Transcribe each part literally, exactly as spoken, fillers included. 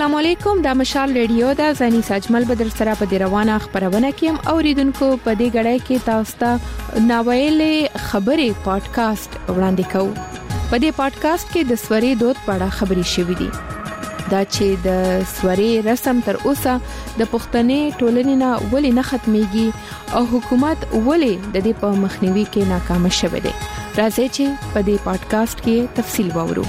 السلام علیکم، د مشال ریډیو د زنی سجمل بدر سره په دی روانه خبرونه کیم اوریدونکو په دې غړای کې تاسو ته ناویلې خبرې پادکاسټ وړاندې کوم. په دې پادکاسټ کې د سوري دود په اړه خبري شوې دي دا چې د سوري رسم تر اوسه د پښتنې ټولنې نه ولې نه ختميږي او حکومت ولې د دې په مخنیوي کې ناکام شوه دي. راځي چې په دې پادکاسټ کې تفصیل وورو.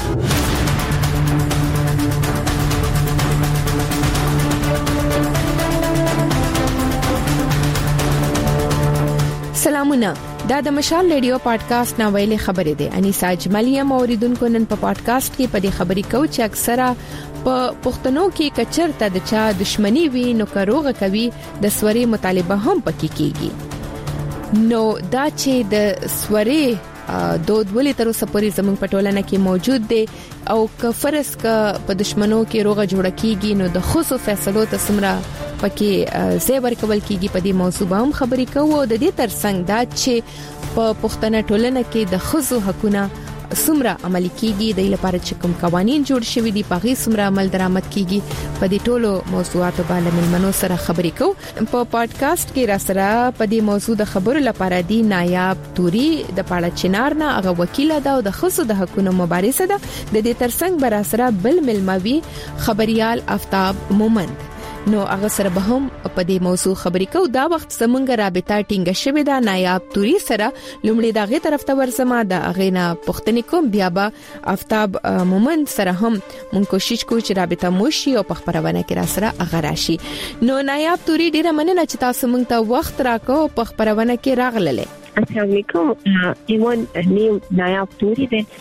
سلامونه، دا د مشال ریډیو پادکاسټ ناویلې خبرې ده. انیسا اجملیم اوریدونکو نن په پادکاسټ کې په دې خبرې کوي چې اکثره په پښتنو کې کچرته د چا دښمنی وي نو کروغه کوي د سوري مطالبه هم پکې کیږي. نو دا چې د سوري دود ولې تر اوسه پورې زموږ په ټولنه کې موجود دی او که فرض ک په دښمنو کې روغه جوړه کیږي نو د خصوصي فیصلو ته سمره پکې زیور کول کیږي. په دې موضوع هم خبرې کوو او د دې ترڅنګ دا چې په پښتنه ټولنه کې د خصوصي حقوقو سمره عملي کیږي د لپاره چې کوم قوانين جوړ شوي دي په غي سمره عمل درآمد کیږي. په دې ټولو موضوعاتو باندې ملمنو سره خبرې کوو. په پادکاسټ کې را سره په دې موضوع د خبرو لپاره دی نایاب توري د پاړه چنار نه هغه وکیل ده او د خصوصي د حقوقو مبارزه ده. د دې ترڅنګ بر سره بل ملموي خبريال آفتاب مومند نو هغه سره به هم په دې موضوع خبرې کوو. دا وخت زمونږ رابطه ټینګه شوې ده نایاب توري سره. لومړی دغه طرف ته ورسمه د اغینا پښتنې کوم بیا به آفتاب مومند سره هم مونږ کوشش کوو چې رابطه مو شي او په خبرونه کې را سره هغه راشي. نو نایاب توري ډیره مننه چې تاسو مونږ ته وخت راکو په خبرونه کې راغلله. السلام علیکم، ایمان نیم نایاب توري ده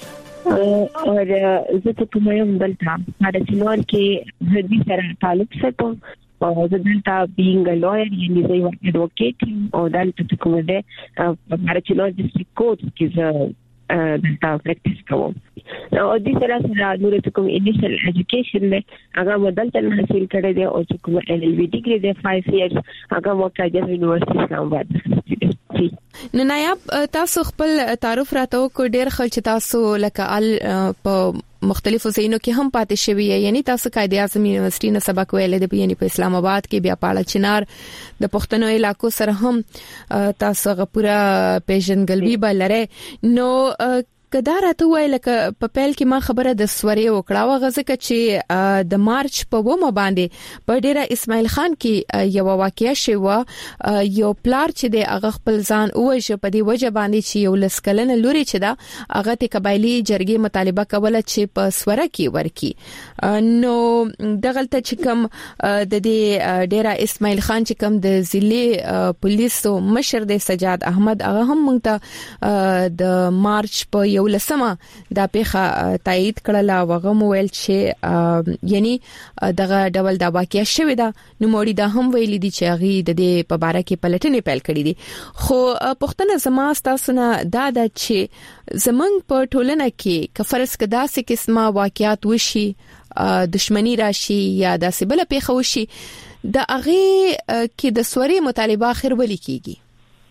اور زه ته کوم یم دلته د چنار کې هدي سره تعلق ساتم او زه دلته being a lawyer یعنی زه یو advocate او دلته کوم ده د چنار ډیسټریکټ کورټ کې زه دلته پریکټیس کوم. او د سره سره نور ته کوم انیشل ایجوکیشن له هغه مدلته حاصل کړی دی او چې کوم ایل ایل بی ډیګري دی فایو ایئرز هغه موقع د یونیورسيټي اسلام آباد. نو نایاب تاسو خپل تعارف راته کو ډیر خلک تاسو لکه ال په مختلفو ځایونو کې هم پاتې شوی یعنی تاسو قائد اعظم یونیورسيټي نه سبق ویل دی یعنی په اسلام آباد کې بیا پاړه چنار د پښتنو علاقو سره هم تاسو غپورا پیژنګلوي بلره. نو کدا راته وای لکه په پیل کې ما خبره د سوري وکړه وغه ځکه چې د مارچ په ومه باندې په ډیره اسماعیل خان کې یو واقعیا شوه یو پلار چې د هغه خپل ځان اوجه په دی وجه باندې چې یو لسکلنه لوري چې دا هغه ته قبایلی جرګې مطالبه کوله چې په سوره کې ورکی. نو دغلته چې کوم د دې ډیره اسماعیل خان چې کوم د ضلع پولیسو مشر د سجاد احمد هغه هم مونږ ته د مارچ په یو لسمه دا پیخه تایید کړله وغه مویل چې یعنی دغه ډول دا واقعیا شوی دا نو موري دا هم ویل دي چې هغه د دې په باره کې پلټنې پیل کړې دي. خو پښتنه زما تاسو نه دا د چې زمنګ په ټولنه کې کفرس کدا سه قسمه واقعیات وشي دښمنی راشي یا د سبل پیخه وشي د هغه کې د سوري مطالبه اخر ولي کیږي.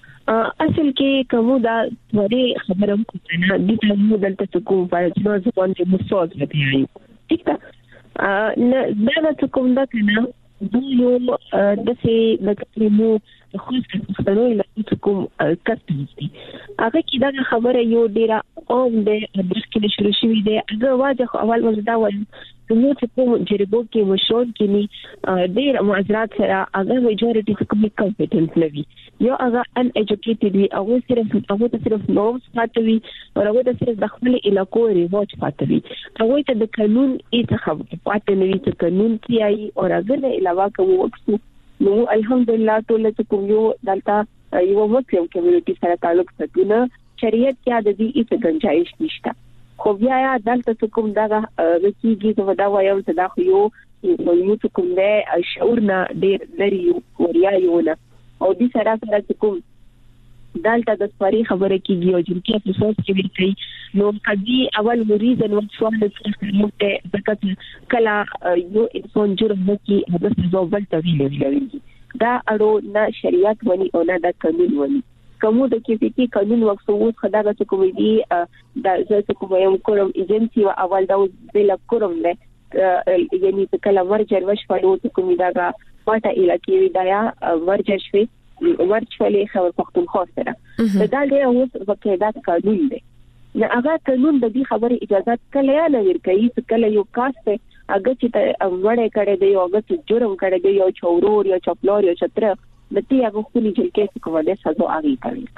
اصل کې کومه دا وری خبرم کوي د ټولنې دلته کوم په ځوان ځوان کې مسعود راځي ٹھیک ده نه دا کوم دا کنه د یو د سه د کلمو خو څه له کوم کټ دي هغه کې دا خبره یو ډیره اوم د درکې شروع شوې ده هغه واځه اول وځدا وایي نو چې کوم جریبو کې مشون کې ني ډیر معذرات سره هغه میجورټي کوم کمپټنټ نوي یو هغه ان ایجوکیټډ وي او صرف هغه ته صرف نومز پاتوي او هغه ته صرف د خپل علاقو ریواج پاتوي هغه ته د قانون ایته خبره پاتې نوي چې قانون کیای او هغه د علاوه کوم وکړو. نو الحمدلله ټول ته کوم یو دلته یو مسلم کمیونټي سره تعلق ساتونه شریعت کې د دې ایته گنجائش نشته. خو بیا دلته کوم دا وکیږي چې دا وایم چې دا خو یو یو کوم له شعورنا ډیر لري وریا یو نه او دې سره سره کوم دلته د سپاری خبره کیږي او چې په اساس کې ویل کوي نو کدي اول مریض نو سوال ته ځکه کلا یو انسان جرم نکي د ځوبل ته ویلي دا اړو نه شریعت ونی او نه د قانون ونی کومو د کیفیتي قانون وقفو خدای ته کومې دي د ځکه کوم یو کوم ایجنسی او اول دا د کوم نه یعنی کله مرجر وشفلو کومې داګه پټه علاقې دایا مرجر شوي ورچولې خبر پختونخوا سره دا له اوس وکړه قانون دی نه هغه قانون د دې خبره اجازه کله نه ورکوي چې کله یو کاست هغه چې وړه کړي دی او هغه چې جرم کړي دی یو چورور یا چپلور یا چتر د دې هغه خپل جلکې کومه ده سزا اغي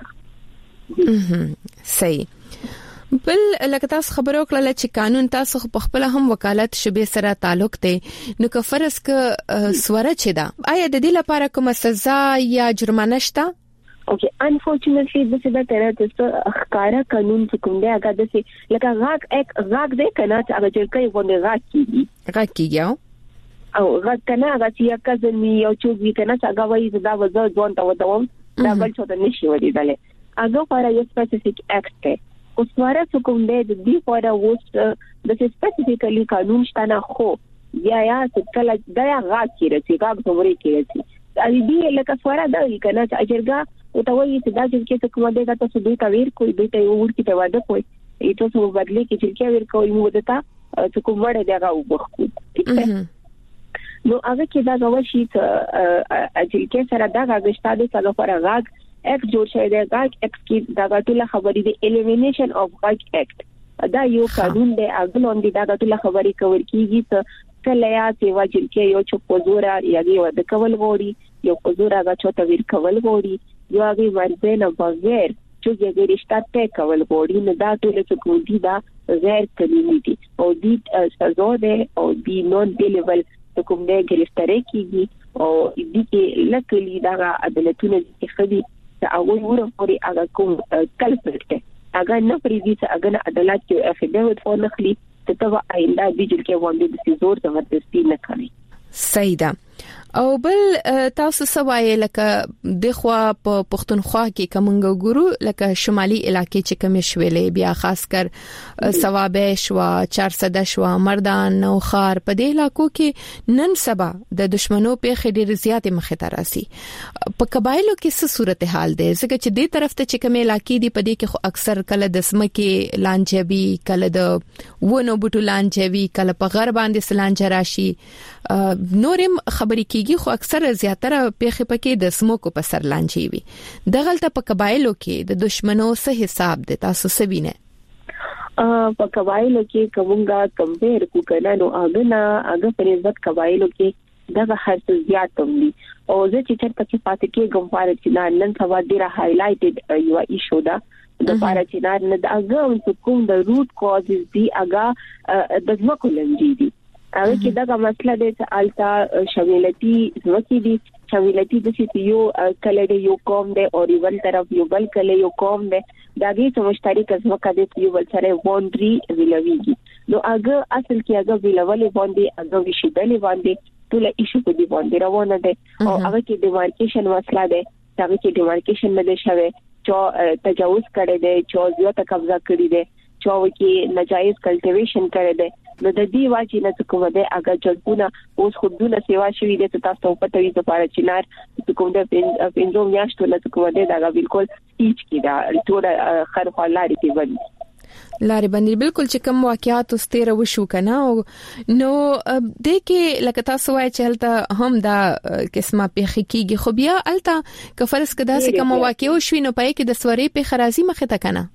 کوي صحیح بل لکه تاسو خبرو کړل چې قانون تاسو په خپل هم وکالت شبي سره تعلق دی نو که فرض ک سوره چي دا آیا د دې لپاره کومه سزا یا جرمانه شته اوکې انفورچونټلی د څه د تر څه ښکارا قانون کوم دی هغه د څه لکه غاک اک غاک دی کنه چې هغه چې کوي ونه غاک کیږي غاک کیږي او غاک کنه هغه چې کزن می یو چوغي کنه چې هغه وایي دا وځو ځون ته ودوم دا بل څه د نشي ودیدل هغه لپاره یو سپیسیفیک اکټ دی او سواره کوم دی د دې لپاره وست د سپیسیفیکلی قانون شته نه خو یا یا چې کله دا غاک کیږي غاک څومره کیږي ا دې لکه سواره دا کنه چې اجرګه او ته وایي چې دا چې کوم دی دا تاسو دوی ته ویر کوئی دوی ته ور کی ته واده کوئی ایتو څو بدلی کې چې ویر کوئی مو دتا چې کوم وړه دیغه وبخو ٹھیک ده نو هغه کې دا غوښی چې اجل کې سره دا غږشتا د څلو پر غاګ اک جوړ شوی دی غاګ اکس کې دا غټله خبرې دی الیمینیشن اف غاګ اکټ دا یو قانون دی هغه لوندې دا غټله خبرې کور کیږي چې کله یا چې واجب کې یو چپ پوزورا یا دی ود کول غوړي یو پوزورا غا چوت ویر کول غوړي یو هغه ورځ نه بغیر چې یې رشتہ ته کول غوړي نه دا ټول څه کوي دا غیر قانوني دي او دې سزا ده او دې نون دی لیول کوم نه ګرفتاری کیږي او دې کې لکلی دا عدالتونه چې خدي چې هغه ورو پوري هغه کوم کلپټ هغه نه پریږي چې هغه عدالت کې افیډیویټ ورنخلي ته ته آینده دې چې باندې د سيزور زبردستی نه کوي صحیح ده او بل تاسو سوای لکه د خوا په پښتونخوا کې کومنګ ګورو لکه شمالي علاقې چې کوم شویلې بیا خاص کر ثوابش وا چارصد شوا مردان نو خار په دې علاقو کې نن سبا د دشمنو په خډير زیات مخه تراسي په قبایلو کې څه صورتحال ده ځکه چې دې طرف ته چې کوم علاقې دي په دې کې خو اکثر کله د سمکه لانجبي کله د ونه بوټو لانجبي کله په غرب باندې سلانج راشي نورم خبرې کیږي خو اکثر زیاتره پیخه پکې د سموکو په سر لانجی وي دغلته په قبایلو کې د دشمنو څه حساب د تاسو سبینه ا په قبایلو کې کومګه کمپیر کو کنه نو هغه نه هغه په نسبت قبایلو کې دغه هرڅ زیات هم دي او زه چې چرته کې پاتې کې ګمپاره چې نن سبا ډیره هایلایټډ یو ایشو ده د پاره چې نه د هغه کوم د روټ کازز دي هغه د ځمکو لنجي دي هغه کې دا مسله ده چې التا شویلتی ځمکې دي شویلتی د سی یو کله د یو قوم ده او ریول طرف یو بل کله یو قوم ده داګه څه مشترک ځمکه ده یو بل سره باونډري ویلويږي نو هغه اصل کې هغه ویلولې باندې هغه وشیدلې باندې ټول ایشو په دې باندې روانه ده او هغه کې ډیمارکیشن مسله ده هغه کې ډیمارکیشن نه ده شوی چې تجاوز کړي ده چې زیاته قبضه کړي ده چې کې ناجایز کلټیویشن کړي ده نو د دې واجی نه کوم ده هغه جلبونه اوس خودونه سیوا شوی دي ته تاسو په توګه د پاره چینار کوم ده پینځو میاشتو نه کوم ده دا بالکل هیڅ کی دا ټول خر خلاري کې ودی لارې باندې بالکل چې کوم واقعیات واستره وشو کنه نو د کې لکه تاسو وایي چې هلته هم دا قسمه پیخي کیږي خو بیا الته کفرس کدا سه کوم واقع وشو نو پای کې د سوري په خرازي مخه تا کنه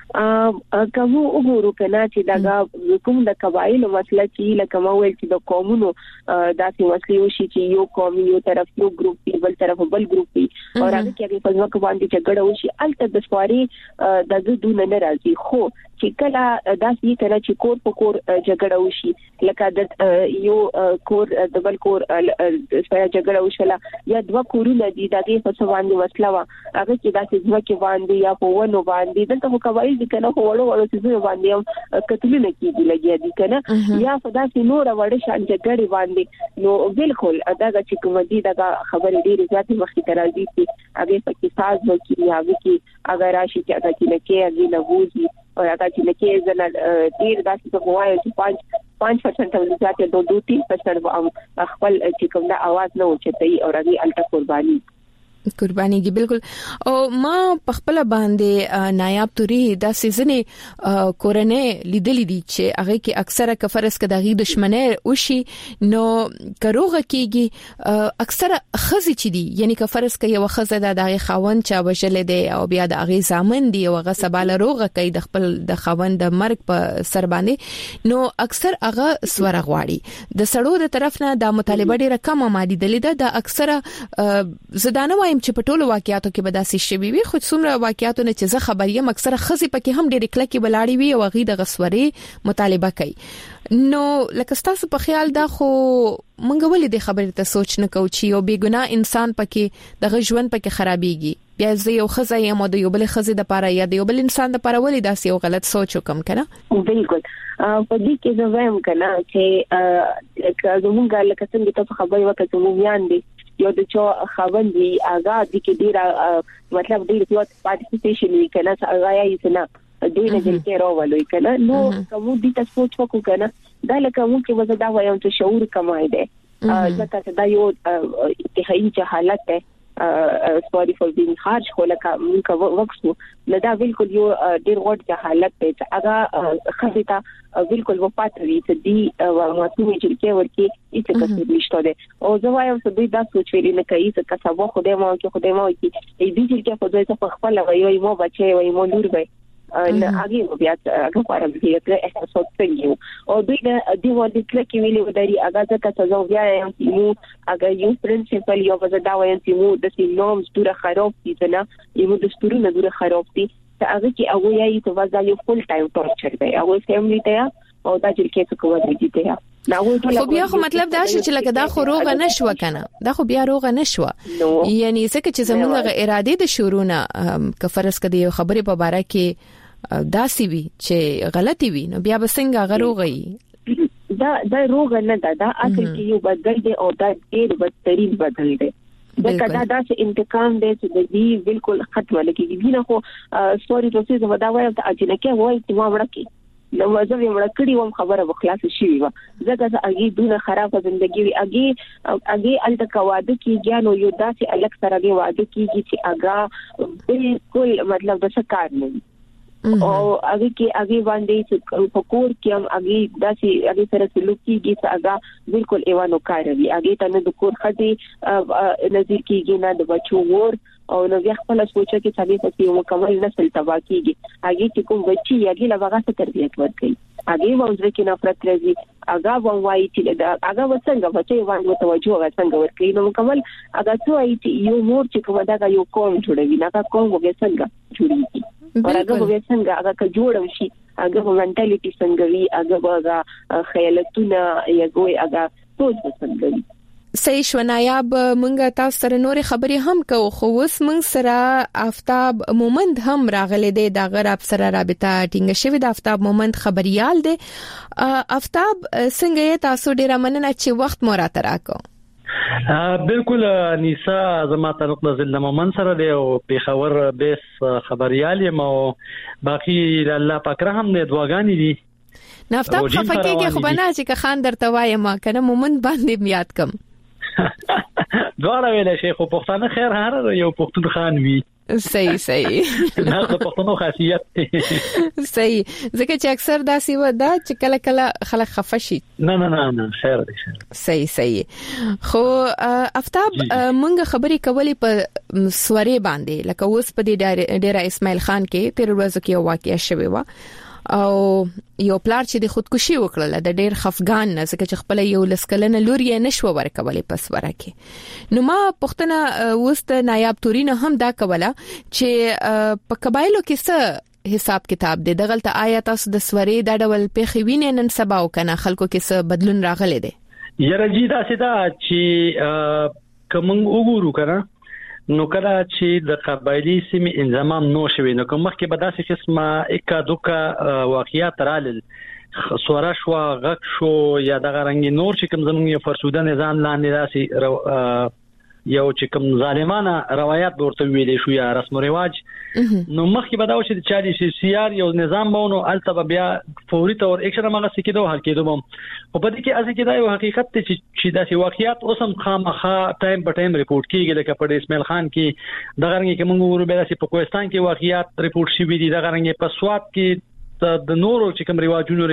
ا کوم وګورو کنه چې دا کوم د قبایلو مسله چې لکه ما ویل چې د قومونو داسې مسلې وشي چې یو قوم یو طرف یو ګروپ دی بل طرف بل ګروپ دی او هغه کې په ځمکه باندې جګړه وشي الته د سواري د دونه نه راځي خو چې کله داسې کله چې کور په کور جګړه وشي لکه د یو کور د بل کور سره جګړه وشله یا دوه کورونه دي دغه په څه باندې مسله وا هغه کې داسې ځمکه باندې یا په ونه باندې دلته قبایل کنه وړو وړو چې باندې کتلونه کیږي لګیا دي کنه یا خدا سي نور وړ شان جګړې باندې نو بالکل دا چې کوم دي دا خبرې ډېرې زیاتې مخې ته راځي چې هغه پکې ساز وکړي هغه کې اگر راشي چې هغه کې لکه هغه لغوزي او هغه چې لکه زنه ډېر داسې په وایي چې پنځه پنځه پرسنټ او زیاتې دوه دوه تین پرسنټ خپل چې کوم دا आवाज نه اوچتای او هغه الټا قرباني قربانيږي بالکل. او ما په خپل باندې نایاب توري دا سيزنه کورنۍ لیدلې دي چې هغه کې اکثره کفرس کې دغه دشمنه وشي نو کروغه کېږي اکثره خزي چي دي یعنی کفرس کې یو خزه د دغه خاون چا وشل دي او بیا د هغه زامن دي او هغه سباله روغه کوي د خپل د خاون د مرګ په سر باندې نو اکثر هغه سوره غواړي د سړو د طرف نه د مطالبه ډیره کم مادي دلیل ده د اکثره زدانه وایم چې په ټولو واقعیاتو کې به داسې شي وي خو څومره واقعیاتو نه چې زه خبر یم اکثره خزي پکې هم ډېر کلکې بلاړي وي او هغه د غسوري مطالبه کوي نو لکه تاسو په خیال دا خو مونږ ولې د خبرې ته سوچ نه کوو چې یو بیګناه انسان پکې د ژوند پکې خرابېږي بیا زه یو خزه یم او د یو بل خزه د پاره یا د یو بل انسان د پاره ولې داسې یو غلط سوچ وکم کنه بالکل په دې کې زه وایم کنه چې زمونږ لکه څنګه ته خبرې وکړې چې موږ دي یو د چا خوندې اغا د کې ډیر مطلب ډیر پیوت پارټیسیپیشن وی کنه هغه یې نه دوی نه جل کې راولوي کنه نو کوم دي تاسو سوچ وکړو کنه دا لکه موږ چې وزدا وایم چې شعور کمای دی ځکه چې دا یو انتهایی حالت ده sorry for being harsh خو لکه موږ وکړو نو دا بالکل یو ډیر وړ حالت دی چې هغه خزیتا بالکل وفات وی چې دی ماتوي چې کې ورکی هیڅ څه نشته ده او زه وایم چې دوی دا سوچ ویل نه کوي چې کسبه خدای مو کې خدای مو کې دې دې کې په دوی څه خپل وایي مو بچي وایي مو لور وایي نه هغه بیا هغه پاره دې چې احساس وکړي او دوی د دې ولې کلکې ویلي وداري هغه ځکه چې زه بیا یم چې مو هغه یو پرنسپل یو وځه دا وایم چې مو د سینوم ستوره خراب دي نه یو د ستورو نه دوره خراب دي هغه کې هغه یې ته وځه یو فل ټایم ټورچر دی هغه فیملی ته او دا چې کې څه کوي دي ته خو بیا خو مطلب دا چې لکه دا خو روغه نشو کنه دا خو بیا روغه نشو یعنی څه چې زموږه اراده د شورونه کفرس کدي یو خبره په باره کې داسي وي چې غلطي وي نو بیا به څنګه غروغي دا دا روغه نه ده دا اصل کې یو بدل دی او دا ډیر بدترین بدل دی دا کدا دا چې انتقام دی چې د دې بالکل ختمه لګي نه خو سوري تاسو زما دا وایي چې اجنه کې وایي چې ما وړکې نو زه یې مړ کړی وم خبره وخلاص شي وي زګه زه اگې دونه خراب ژوندۍ وي اگې اگې الته کواده کې نو یو داسې الګ سره دی واده کیږي چې اگا بالکل مطلب د سکار نه او هغه کې هغه باندې په کور کې هم هغه داسې هغه سره سلوک کیږي چې هغه بالکل ایوانو کاروي هغه ته نه د کور خدي نظر کیږي نه د بچو ور او نو بیا خپل سوچه کې ثابت شي یو مکمل نسل تبا کیږي هغه چې کوم بچي هغه لږه څه تربیت ورکړي هغه وځي کې نفرت راځي هغه وایي چې دا هغه وڅنګه بچي باندې توجه هغه څنګه ورکړي نو مکمل هغه څه وایي چې یو مور چې کوم دا یو قوم جوړوي نه قوم وګ څنګه جوړيږي ورغه وګ څنګه هغه ک جوړم شي هغه منټالیټي څنګه وي هغه هغه خیالتونه یګوي هغه سوچ څنګه وي صحیح شو نایاب مونږه تاسو سره نورې خبرې هم کوو خو اوس مونږ سره آفتاب مومند هم راغلي دی دا غیر افسر رابطه ټینګ شوی د آفتاب مومند خبريال دی آفتاب څنګه تاسو ډیره مننه چې وخت مو راته راکو بالکل نیسا زما تعلق د ضلع مومند سره دی او پیښور بیس خبريال یم او باقي الله پاک رحم دې دعاګانې دي نافتاب خفکیږي خو بنا چې خان درته وایم کنه مومند باندې یاد کم دواره ویل شي خو پښتانه خیر هر یو پښتون خان وی صحیح صحیح نه پښتنو خاصیت صحیح ځکه چې اکثر داسې و دا چې کله کله خلک خفه شي نه نه نه نه خیر دی صحیح صحیح خو آفتاب مونږ خبرې کولې په سوري باندې لکه اوس په دې ډیره اسماعیل خان کې تیر ورځ کې واقعیا شوی و او یو پلار چې د خودکشي وکړه د ډیر خفغان نه ځکه چې خپل یو لسکلنه لور یې نشو ورکولې پس ورکه نو ما پښتنه وست نایاب تورینه هم دا کوله چې په قبایلو کې څه حساب کتاب دی دغلت آیا تاسو د سوري د ډول پیخوینه نن سبا او کنه خلکو کې څه بدلون راغلی دی یره جی دا سدا چې کوم وګورو کنه نو کله چې د قبایلی سیمې انضمام نو شوي نو کوم مخکې به داسې قسمه اکا دوکا واقعیات رالل سوره شو غک شو یا د غرنګ نور چې کوم زموږ فرسوده نظام لاندې داسې یو چې کوم ظالمانه روایت ورته ویلې شو یا رسم او رواج نو مخکې به دا و چې چالي سي سي ار یو نظام بونو الته بیا فوري تور اکشن مغه سکیدو هر کېدو بم او په دې کې اسې کې دا یو حقیقت ته چې دا سی واقعیت اوسم خامخا ټایم په ټایم ریپورت کیږي لکه په اسماعیل خان کې دغه رنګ کې موږ ورو به په کوهستان کې واقعیت ریپورت شوی دي دغه رنګ په سواد کې د نورو چې کوم رواجونو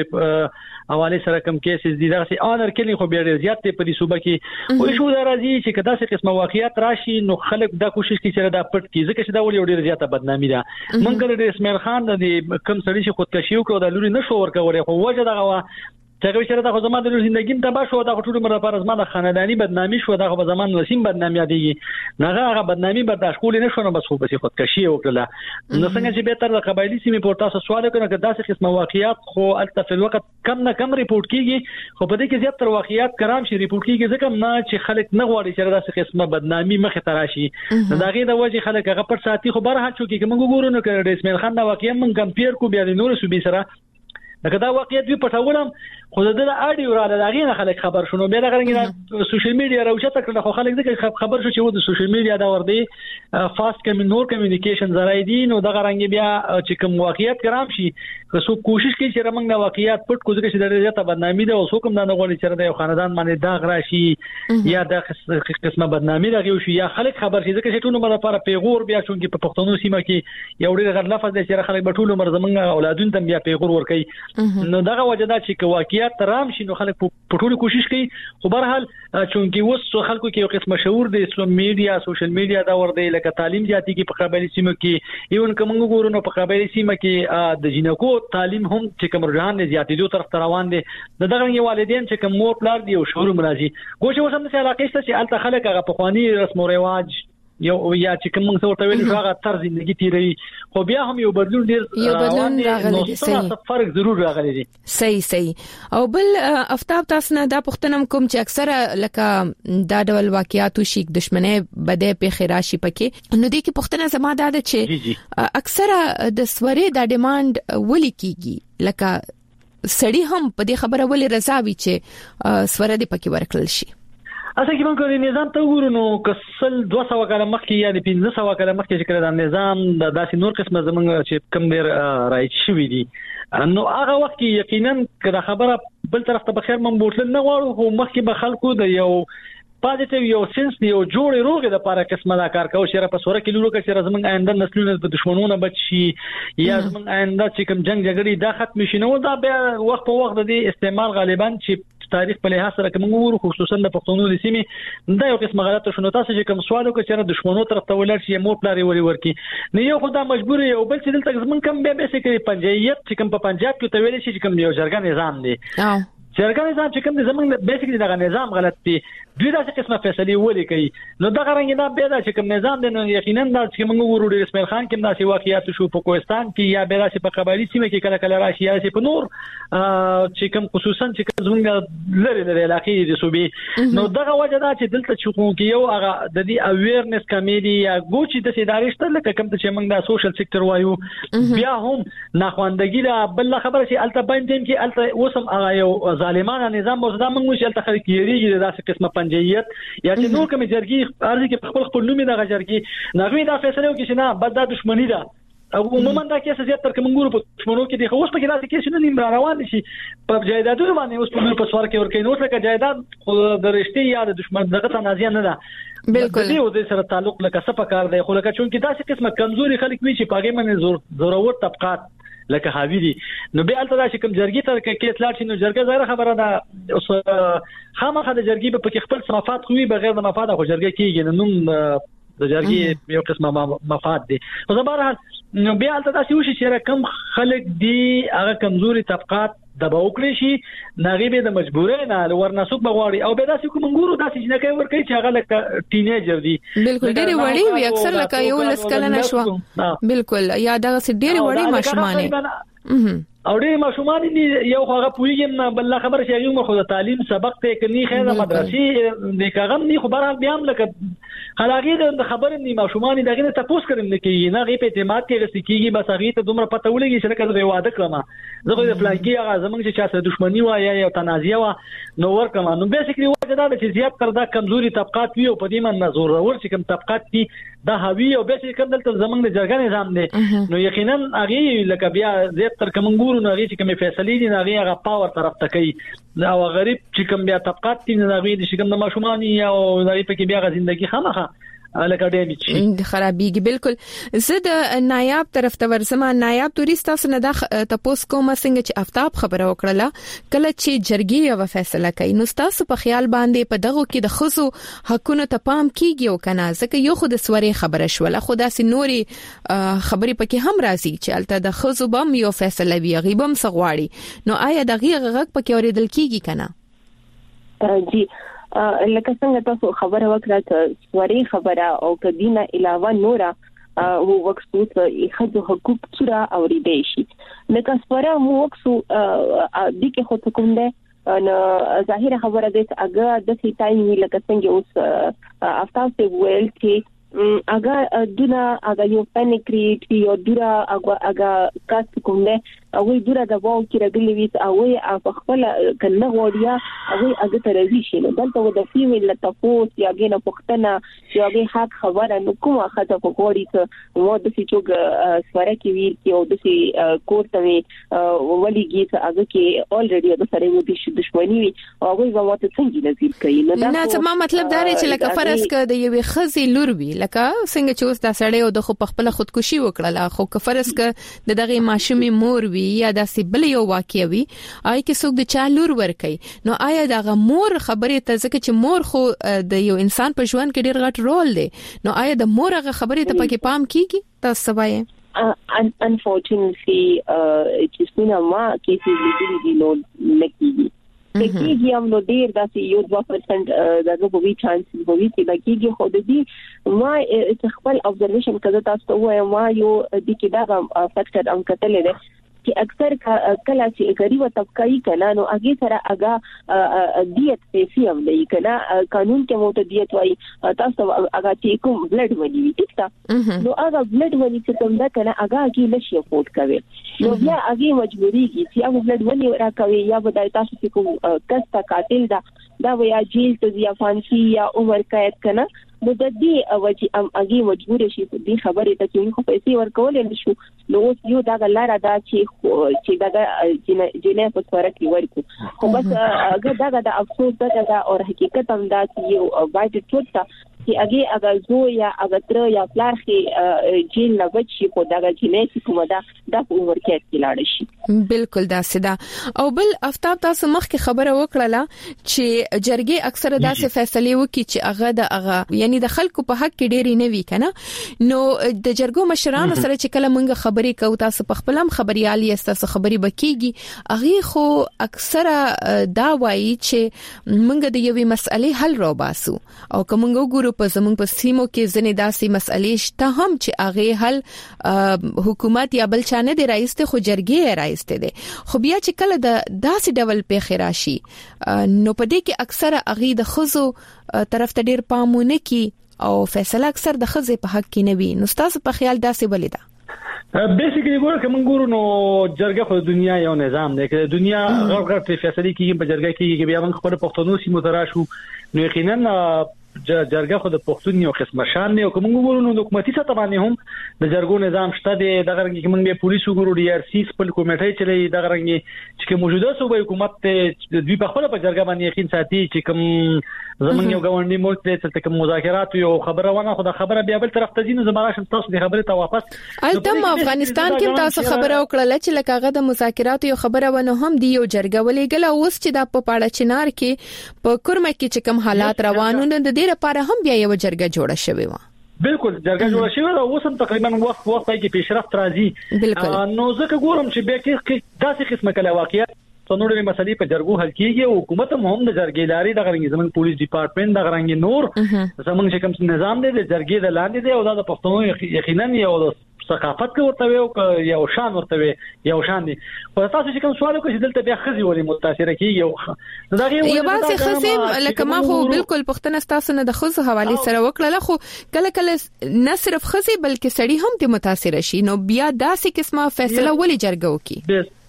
حواله سره کوم کیسز دي دا سي اونر کلی خو بیا ډیر زیات په دې صوبه کې او شو دا راځي چې کدا څه قسمه واقعیت راشي نو خلک دا کوشش کوي چې دا پټ کی ځکه چې دا ولې ډیر زیاته بدنامي ده مونږ د اسماعیل خان د کم سړي چې خودکشي وکړو د لوري نشو ورکوي خو وجه دغه څنګه چې دا خو زما د ژوندۍ تبا شو دا ټول مر لپاره زما د خاندانی بدنامي شو دا خو زمان وسیم بدنامي یادېږي نه هغه بدنامي برداشت کول نه شو نو بس خو به خودکشي وکړه نو څنګه چې به تر د قبایلی سیمې په تاسو سوال وکړو چې داسې قسمه واقعیات خو الته په وخت کم نه کم ریپورت کیږي خو په دې کې زیات تر واقعیات کرام شي ریپورت کیږي ځکه نه چې خلک نه غواړي چې داسې قسمه بدنامي مخه تراشي دا غي د وجه خلک هغه پر ساتي خو بره هڅو کې موږ ګورو نو کړه اسماعیل خان دا واقعیا موږ کمپیر کو بیا د نور صوبې سره دا دا واقعیت وی پټولم خو د اډیو را لږه نه خلک خبر شونه به دا غرنګ سوشل میډیا راوچته کړه خو خلک دغه خبر شو چې د سوشل میډیا دا ور دي فاست کمینور کمیونیکیشن زراي دي نو دا غرنګ بیا چې کوم واقعیت کرام شي که څو کوشش کوي چې رمنګ د واقعیت پټ کو ځکه چې د ریاضت بدنامي ده او څوک هم نه غواړي چې د یو خاندان باندې داغ راشي یا د قسمه بدنامي دغه شي یا خلک خبر شي ځکه چې ټول مر لپاره پیغور بیا چونکی په پښتون سیمه کې یو ډېر غیر لفظ دی چې خلک به ټول مر زمنګ اولادون ته بیا پیغور ور کوي نو دغه وجه دا چې واقعیت ترام شي نو خلک په ټولو کوشش کوي خو به هر حال چونکی وس خلکو کې یو قسم مشهور دی اسلام میډیا سوشل میډیا دا ور دی لکه تعلیم زیاتی کې په قبایلی سیمه کې ایون کوم ګورو نو په قبایلی سیمه کې د جنکو تعلیم هم چې کوم رجحان زیاتې دوه طرف روان دي د دغه والدین چې کوم مور پلار دی او شعور مرাজি ګوښه وسم چې علاقې ته چې الته خلک هغه په خواني رسم او رواج یو یا چې کوم څه ورته ویل هغه طرز ژوندۍ تیری خو بیا هم یو بدلون ډیر یو بدلون راغلی دی صحیح فرق ضرور راغلی دی صحیح صحیح او بل افتاب تاسو نه دا پښتنم کوم چې اکثره لکه دا ډول واقعیاتو شي دښمنه بده په خیراشي پکې نو دې کې پښتنه زما دا ده چې اکثره د سوري د ډیماند ولي کیږي لکه سړی هم په دې خبره ولې رضا وي چې سوره دې پکې ورکړل شي اسه کې موږ د نظام ته وګورو نو کسل دوه سوه کاله مخکې یا د پنځه سوه کاله مخکې چې کړه د نظام د داسې نور قسمه زمونږ چې کم ډیر راځي شوې دي نو هغه وخت کې یقینا کله خبره بل طرف ته بخیر من بوتل نه غواړو خو مخکې به خلکو د یو پازیټیو یو سنس یو جوړې روغې د لپاره قسمه دا کار کوي چې را په سوره کې لورو کې چې زمونږ آینده نسلونه د دښمنونو بچ شي یا زمونږ آینده چې کوم جنگ جګړې دا ختم شي نو دا بیا وخت په وخت د استعمال غالبا چې تاریخ په لحاظ سره کوم ورو خصوصا د پښتونو د سیمې دا یو قسمه غلطه شنو تاسو چې کوم سوال وکړئ چې دښمنو طرف ته ولر شي مور پلاری وري ورکی نه یو خدای مجبور یو بل چې دلته زمون کم بیا به سکري پنجایت چې کوم په پنجاب کې ته ویل شي چې کوم یو جرګه نظام دی جرګه نظام چې کوم د زمون بیسیکلی دا نظام غلط دی دوی داسې قسمه فیصله ولي کوي نو دا غرنګ نه به دا چې کوم نظام دی نو یقینا دا چې موږ ورو د اسماعیل خان کې داسې واقعیات شو په کوهستان کې یا به داسې په قبایلی سیمه کې کله کله راشي یا په نور چې کوم خصوصا چې زمونږ لري لري علاقې دي صوبې نو دغه وجه دا چې دلته چې کوم کې یو هغه د دې اویرنس کمیټي یا ګوچې د سیداري شته لکه کوم چې موږ د سوشل سېکټر وایو بیا هم ناخواندګي لا بل خبره چې الته باندې کې الته وسم هغه یو ظالمانه نظام او زموږ موږ چې الته خلک یریږي داسې قسمه پنجایت یا چې نو کوم جرګي ارزي کې خپل خپل نومي د جرګي نغوي دا فیصله وکړي چې نه بد د دښمنی ده او عموما دا کیسه زیات تر کوم ګورو په دښمنو کې دي خو اوس په کې دا کیسه نه نیم روان شي په جایدادونو باندې اوس په په سوار کې ورکې نو څنګه جایداد د رښتې یا د دښمن دغه تنازع نه ده بالکل دی او د سره تعلق لکه څه پکار دی خو لکه چون کې داسې قسمه کمزوري خلک وي چې پاګې باندې زور زورور طبقات لکه حاوی دي نو به الته دا چې کوم جرګي تر کې اطلاع شي نو جرګه زړه خبره ده اوس خامخا د جرګي په کې خپل مفاد خو بغیر د مفاد خو جرګه کېږي نو د جرګي یو قسمه مفاد دي خو زبر نو به الته دا چې کوم خلک دي هغه کمزوري طبقات د باوکړي شي ناغيبه د مجبورې نه ورنسوک بغواړي او به داسې کوم ګورو داسې چې نه کوي ورکړي چې هغه لکه ټینیجر دي بالکل ډېری وړي وي اکثر لکه یو لسکل نه شو بالکل یا دا ډېری وړي ماشومان او ډېر ماشومان دي یو هغه پویګم نه بل خبر شي یو خو د تعلیم سبق ته کني خیره مدرسې د کاغم نه خبر حال بیا هم لکه خلاغي د خبر نه ماشومان دغه ته تاسو کړم نه کیږي نه غي په اعتماد کې رسې کیږي بس هغه ته دومره پته ولګي چې لکه زه واده کړم زه د فلانکی هغه زمونږ چې چا سره دښمنی و یا یو تنازع و نو ورکم نو بیسیکلی دا چې زیات تر دا کمزوري طبقات وي او په دې باندې نظر ور چې کوم طبقات دي دا هوی او به چې کوم دلته زمنګ د جرګه نظام دی نو یقینا هغه لکه بیا زیات تر کوم ګورو نو هغه چې کوم فیصله دي هغه هغه پاور طرف ته کوي او غریب چې کوم بیا طبقات دي هغه چې کوم د ماشومان او هغه په کې بیا غ ژوندۍ خامخه لکه ډیمیج شي خرابېږي. بالکل زه د نایاب طرف ته ورسم. نایاب تورست تاسو نه د تاسو کوم څنګه چې آفتاب خبره وکړه کله چې جرګې یو فیصله کوي نو تاسو په خیال باندې په دغه کې د خصو حقونو ته پام کیږي او کنه ځکه یو خو د سوري خبره شوله خو داسې نوري خبرې پکې هم راځي چې الته د خصو بم یو فیصله وی غیبم سغواړي نو آیا دغه غږ پکې اوریدل کیږي کنه؟ جی لکه څنګه تاسو خبره وکړه چې سوري خبره او کدینه علاوه نورا وو وکسوس خځو حقوق سره اوریدل شي لکه سوره مو وکسو د کې خو کوم ده ان ظاهر خبره ده چې هغه د سیتاین لکه څنګه اوس افتاو ته ویل چې هغه دونه هغه یو پنیکریټ یو دورا هغه هغه کاست کوم ده او دورا د واو کې راغلي وي او په خپل کنه وړیا او هغه ترځي شي نو دلته د فیمیل لټفوس یا غینه پختنه یا به حق خبره نو کومه خطه په کوړی ته مو د سچوګ سوره کې ویل کې او د سي کوړته وی ولېږي ته هغه کې الریډي د سره و دي دښمنی وي او هغه وو ته څنګه نظیر کوي نو دا نه څه مطلب دا چې لکه فرض ک د یوې خزي لور وی لکه څنګه چې اوس د سړی او د خو په خپل خودکشي وکړه خو که فرض ک د دغه ماشومې مور وی یا داسې بل یو واقع وي آی کې څوک د چا لور ور کوي نو آیا دغه مور خبرې ته ځکه چې مور خو د یو انسان په ژوند کې ډیر غټ رول دی نو آیا د مور هغه خبرې ته پکې پام کیږي تاسو وایي unfortunately چې څنګه ما کې چې لیدلې دي نو لکه کېږي هم نو ډیر داسې یو دوه پرسنټ دغه به وی چانس به وي چې لکه خو د دې ما خپل observation کړه تاسو وایم ما یو د کې دا فاکټر ام کتلې ده چې اکثر کله چې غریب طبقه کنا نو هغه سره هغه دیت پیسې هم دی کنا قانون کې مو ته دیت وای تاسو هغه چې کوم بلډ ونی وي ټیک تا نو هغه بلډ ونی چې کوم دا کنا هغه کې لشي افورد کوي نو بیا هغه مجبوری کی چې هغه بلډ ونی راکوي یا به تاسو چې کوم کستا قاتل دا دا ویا جیل ته یا فانسی یا عمر قید کنا نو د دې اوجی ام هغه مجبور شي په دې خبره ته چې خو پیسې ورکول نشو نو یو دا لاره دا چې چې دا جنې په سره کې ورکو خو بس هغه دا د افسوس دا دا او حقیقت هم دا چې یو وایي ټوټه چې هغه هغه زو یا هغه تر یا پلارخي جیل نه بچي په دا جنې چې کومه دا د عمر کې کې لاړ شي بالکل دا سدا او بل افتاب تاسو مخکې خبره وکړه چې جرګې اکثره داسې فیصله وکړي چې هغه د هغه یعنی د خلکو په حق کې ډېری نه وی کنه نو د جرګو مشرانو سره چې کله مونږ خبرې کوو تاسو په خپل هم خبريالي تاسو خبرې بکیږي هغه خو اکثره دا وایي چې مونږ د یوې مسلې حل را باسو او کوم وګورو په زمونږ په سیمو کې ځنې داسې مسلې شته هم چې هغه حل حکومت یا بل چانه دی راځته خو جرګې راځته دي خو بیا چې کله د داسې ډول په خراشي نو په دې کې اکثره هغه د خزو طرف ته ډیر پامونه کی او فیصله اکثر د خزې په حق کې نه وي نو تاسو په خیال داسې ولیدا بیسیکلی ګوره کوم ګورو نو جرګه خو د دنیا یو نظام دی چې دنیا غړ غړ په فیصله کې په جرګه کې بیا موږ خپل پښتونو سیمو تراشو نو یقینا جرګه خو د پښتون یو قسم شان دی او کوم ګورو نو حکومتي سطح باندې هم د جرګو نظام شته دی دغه رنګ کې موږ به پولیس وګورو ډي ار سی خپل کمیټه چلی دغه رنګ چې موجوده صوبې حکومت ته دوی په خپل په جرګه باندې یقین ساتي چې کوم زمونږ یو غونډي ملک دی چې کوم مذاکرات یو خبره ونه خو د خبره بیا بل طرف ته ځینې زماره شم تاسو د خبره ته واپس التم افغانستان کې تاسو خبره وکړه چې لکه هغه د مذاکرات یو خبره ونه هم دی یو جرګه ولېګل اوس چې د په پاړه چنار کې په کورمه کې چې کوم حالات روانو د دې لپاره هم بیا یو جرګه جوړه شوې و بالکل جرګه جوړه شوې ده اوس هم تقریبا وخت وخت کې پیشرفت راځي نو ځکه ګورم چې به کې داسې قسمه کله واقعیت څنګه مسلې په جرګو حل کیږي او حکومت هم د جرګې لاري د غرنګ زمون پولیس ډپارټمنټ د غرنګ نور زمون چې کوم نظام دی د جرګې د لاندې دی او د پښتنو یقینا یو ثقافت کې ورته وي یو شان ورته وي یو شان دي خو تاسو چې کوم سوال وکړئ دلته بیا خزي ولې متاثر کیږي دا غي یو باسي خزي لکه ما خو بالکل پښتنه تاسو نه د خزو حواله سره وکړه خو کله کله نه صرف خزي بلکې سړی هم ته متاثر شي نو بیا داسې قسمه فیصله ولې جرګو کی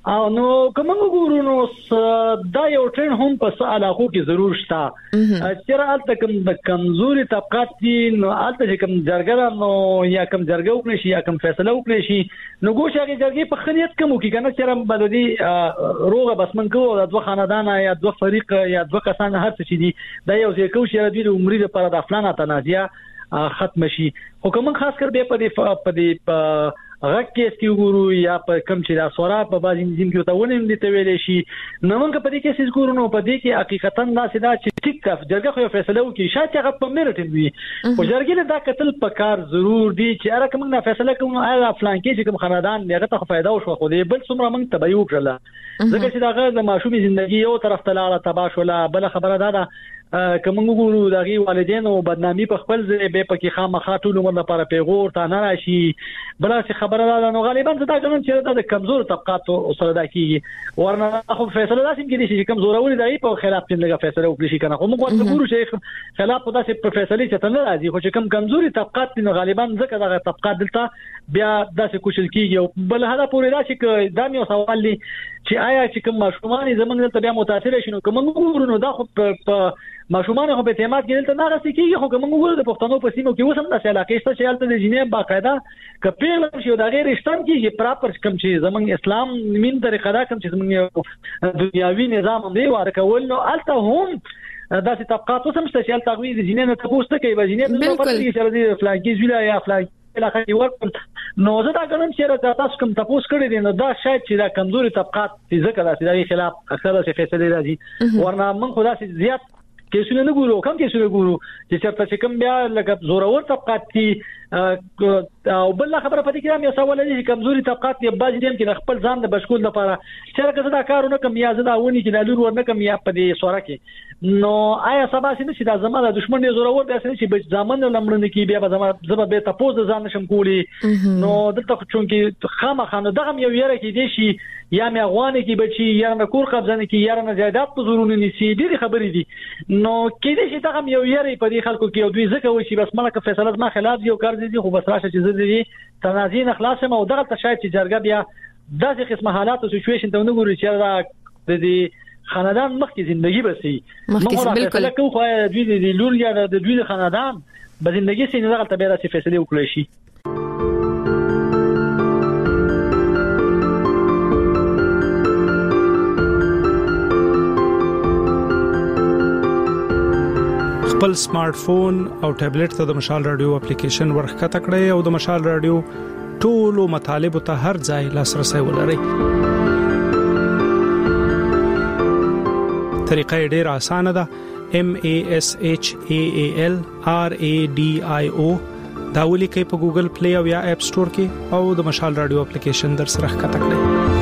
او نو کوم وګورو نو دا یو ټرند هم په علاقو کې ضرور شته چې راځي کوم د کمزوري طبقات دي نو البته کوم جرګه نو یا کوم جرګه وکړي شي یا کوم فیصله وکړي شي نو ګوښه جرګې په خنیت کوم کې کنه چې بلدي روغه بس من کو د دوه خاندان یا دوه فریق یا دوه کسان هر څه دي دا یو ځای کو چې د عمرې لپاره د افلانه تنازعه ختم شي خو کوم خاص کر به په په هغه کیس کې وګورو یا په کم چې دا سورا په بازي نظام کې ته ونیم دي ته ویلې شي نو موږ په دې کې څه ګورو نو په دې کې حقیقتا دا سدا چې ټیک کف جرګه خو فیصله وکړي شاته هغه په میرټ وي او جرګه دا قتل په کار ضرور دي چې هغه کوم نه فیصله کوم هغه فلان کې چې کوم خاندان هغه ته فائدہ وشو خو دې بل څومره موږ تبعیو کړل ځکه چې دا غږ د ماشومي ژوندۍ یو طرف ته لاړه تباہ شولا بل خبره ده کوم وګورو دغه والدینو بدنامي په خپل ځای به پکې خامخا ټول عمر لپاره پیغور تا نه راشي بل څه خبره ده نو غالبا دا کوم چې د کمزور طبقاتو سره دا کیږي ورنه خو فیصله لازم کېږي چې کوم زوروري دی په خلاف کې لږه فیصله وکړي شي کنه خو موږ وګورو چې خلاف په داسې په فیصله چې تل راځي خو چې کوم کمزوري طبقات نو غالبا ځکه دغه طبقات دلته بیا داسې کوشل کیږي او بل هدا پورې دا چې دا یو سوال دی چې آیا چې کوم ماشومان زمونږ دلته بیا متاثر شي نو کوم وګورو نو دا خو په ماشومان خو په اعتماد کې دلته نه راځي کیږي خو کوم وګورو د پښتنو په سیمو کې وسم د علاقې څخه چې الته د جنې باقاعده کپیل شي دا غیر اشتم کیږي پراپر کوم چې زمونږ اسلام مين طریقه دا کوم چې زمونږ دنیاوی نظام دی ورکول نو الته هم داسې طبقات وسم چې الته غوي د جنې نه تاسو ته کوي د جنې په پرتګي چې د فلانکی زویلا یا فلانکی علاقه کې ورکړ نو زه دا کوم چې تاسو کوم تاسو کړی دي نو دا شاید چې دا کمزوري طبقات ذکر داسې د خلاف اکثره څه فیصله راځي ورنه من خدا سي زیات کیسونه نه ګورو کم کیسونه ګورو چې چرته چې کوم بیا لکه زورور طبقات دي او بل خبره پدې کې هم یو سوال دی چې کمزوري طبقات یې باج دیم کې خپل ځان د بشکول لپاره چې راځي دا کارونه کم یا زدا ونی چې د لور ورنه کم یا پدې سوره کې نو آیا سبا سي چې دا زما د دشمن یې زورور دي چې بچ ځامن لمړنه کې بیا زما زما به تاسو د ځان نشم کولی نو دلته چونکې خامخانه دغه یو یره کې دي شي یا مې افغاني کې بچي یا نه کور قبضنه کې یا نه جایداد په زورونه نسی دي خبرې دي نو کې دي چې دغه یو یره په دې خلکو کې دوی ځکه وي چې بس ملک فیصله ما خلاف یو کار دي خو بس راشه چې زه دې تنازع نه خلاصم او دغه شاید چې جرګه بیا داسې قسمه حالات او سچويشن ته ونګوري چې دا د دې خاندان مخکې ژوندۍ بسي مخکې بالکل لکه خو دوی د لور یا د دوی خاندان به ژوندۍ سي نه دغه ته به راځي فیصله وکړي شي خپل سمارټ فون او ټابلیټ ته د مشال رادیو اپلیکیشن ورخته کړئ او د مشال رادیو ټولو مطالب ته هر ځای لاسرسي ولرئ. طریقه ډېره اسانه ده. M A S H A A L R A D I O دا ولیکئ په ګوګل پلی او یا اپ سٹور کې او د مشال رادیو اپلیکیشن در سره ښکته کړئ.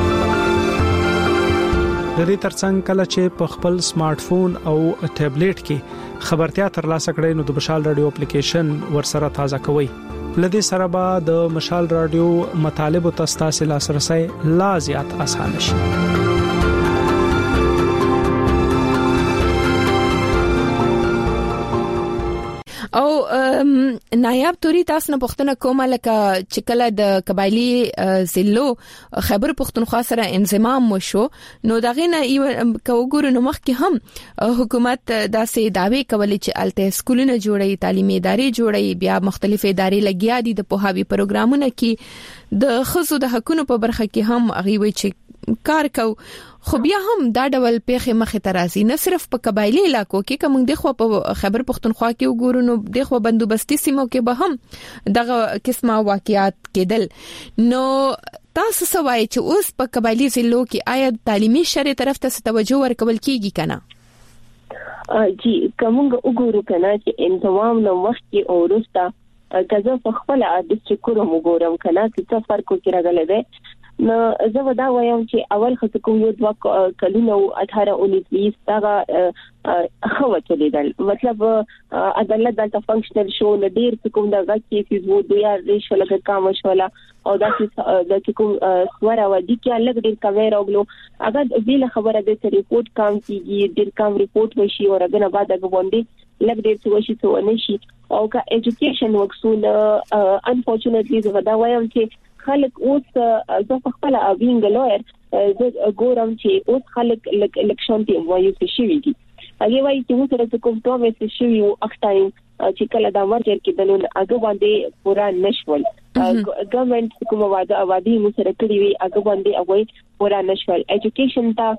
د دې ترڅنګ کله چې په خپل سمارټ فون او ټابلیټ کې خبرتیا ترلاسه کړئ نو د مشال رادیو اپلیکیشن ورسره تازه کوئ. لدې سره به د مشال رادیو مطالب او تاسو لاسرسي لا زیات آسان شي. او نایاب توري تاسو نه پښتنه کومه لکه چې کله د قبایلی ضلعو خیبر پښتونخوا سره انضمام وشو نو دغه نه کوګورو نو مخکې هم حکومت داسې داوی کولې چې الته سکولونه جوړي تعلیمي ادارې جوړي بیا مختلف ادارې لګیا دي د پوهاوی پروګرامونه کې د خصوصو د حقوقو په برخه کې هم هغه وی چې کار کو خو بیا هم دا ډول پیخه مخه ترازی نه صرف په قبایلی علاقو کې کوم د خو په خیبر پښتونخوا کې وګورو نو د خو بندوبستي سیمو کې به هم دغه قسمه واقعیات کېدل. نو تاسو سوای چې اوس په قبایلی ضلعو کې آیا تعلیمي شری طرف ته توجه ورکول کیږي کنه؟ جی کومه وګورو کنه چې انضمام نو وخت او ورسته کزه په خپل ډیسټریکټ کوم وګورم کنه چې څه فرق کوي راغلی دی. نو زه ودا وایم چې اول خص کوم یو دوا کلونه اठारह उन्नीस बीस دا خو چلیدل مطلب عدالت دلته فنکشنل شو نه ډیر کوم دا کیسز وو دوی ریشو لکه کام شولا او دا چې کوم سوره و دي کې الګ ډیر کاوه راغلو اگر بیل خبره د ریپورت کام کیږي ډیر کام ریپورت وشي او رغنه بعد غوندي لګ ډیر څه وشي څه ونشي او کا ایجوکیشن وکسونه انفورچونټلی زه ودا وایم چې خلک اوس زه په خپل اوینګ لویر زه ګورم چې اوس خلک لک شانتي وایي چې شي وي هغه وایي چې موږ سره کوم ټومه چې شي یو اختایم چې کله دا مرجر کې دلون هغه باندې پورا نشول ګورنمنت کوم واده اوادي موږ سره کړی وي هغه باندې هغه پورا نشول ایجوکیشن ته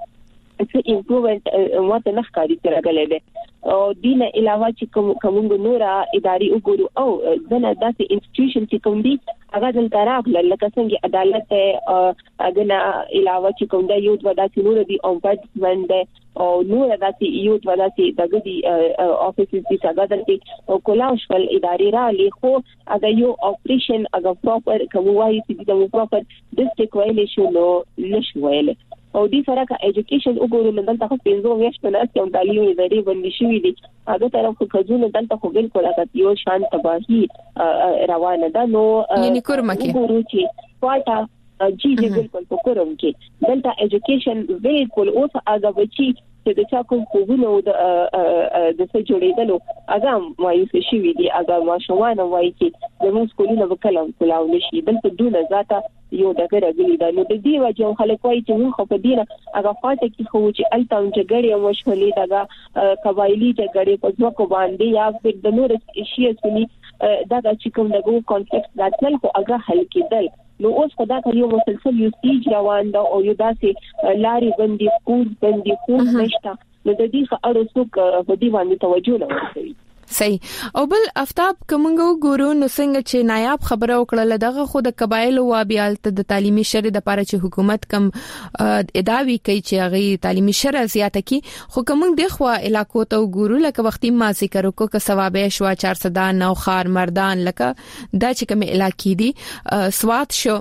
څه امپروومنت ماته نه ښکاري ترغلې ده او دینه علاوه چې کوم کوم نورا اداري وګورو او دنه داسې انسټیټیوشن چې کوم دي هغه دلته راغله لکه څنګه عدالت هغه نه علاوه چې کوم د یو وداسې نور دي اومبډسمن ده او نور داسې یو وداسې دغه دي افیسز دي څنګه دلته کولاوشل اداري را لیکو هغه یو اپریشن هغه پراپر کوم وایي چې د پراپر ډیسټریکټ وایلیشن نو نشویل او دې سره کا ایجوکیشن وګورو نن دلته خو پنځو میاشتو نه چې تعلیم اداري باندې شوې دي هغه طرف خو کزونه دلته خو بالکل هغه یو شان تباہي روانه ده نو یعنی کورمکه وګورو چې پټه جی جی بالکل په کوم کې دلته ایجوکیشن بالکل اوس هغه بچي چې د چا کوم کوونه د د څه جوړېدلو هغه مایوس شي وي دي هغه ماشومان وایي چې د موږ سکولونو وکړم کلاو نشي دلته دونه ذاته یو دغه راغلي دا نو د دې وجه خلک وایي چې موږ په دې نه هغه فاټه کې خو چې التاون جګړې او مشولې دغه قبایلی جګړې په ځکه باندې یا په د نور شي اسونی دغه چې کوم دغه کانفلیکټ داتل خو هغه حل کېدل نو اوس خدا ته یو مسلسل یو سیج روان دا او یو داسې لاري باندې کور باندې کور نشته نو د دې اړه څوک په دې باندې توجه نه کوي صحیح او بل افتاب کومنګو ګورو نو څنګه چې نایاب خبره وکړه دغه خود قبایل او بیالت د تعلیمي شر د لپاره چې حکومت کم ادعاوی کوي چې هغه تعلیمي شر زیاته کی خو کومنګ د خو علاقو ته ګورو لکه وختي ما ذکر وکړو ک ثوابه شوا چهارصد نو خار مردان لکه دا چې کوم علاقې دي سواد شو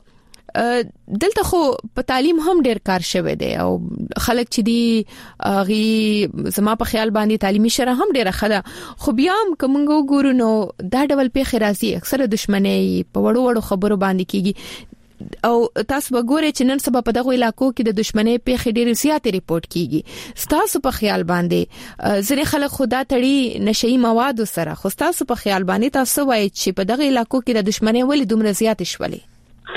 دلته خو په تعلیم هم ډیر کار شوه دی او خلک چې دی غي زما په خیال باندې تعلیمي شره هم ډیره خده خو بیا هم کومګو ګورو نو دا ډول په خرازي اکثره دښمنۍ په وړو وړو خبرو باندې کیږي او تاسو وګورئ چې نن سبا په دغه علاقو کې د دښمنۍ په خډيري سیاته ریپورت کیږي تاسو په خیال باندې ځینې خلک خدا تړي نشئی مواد سره خو تاسو په خیال باندې تاسو وایي چې په دغه علاقو کې د دښمنۍ ولې دومره زیات شولې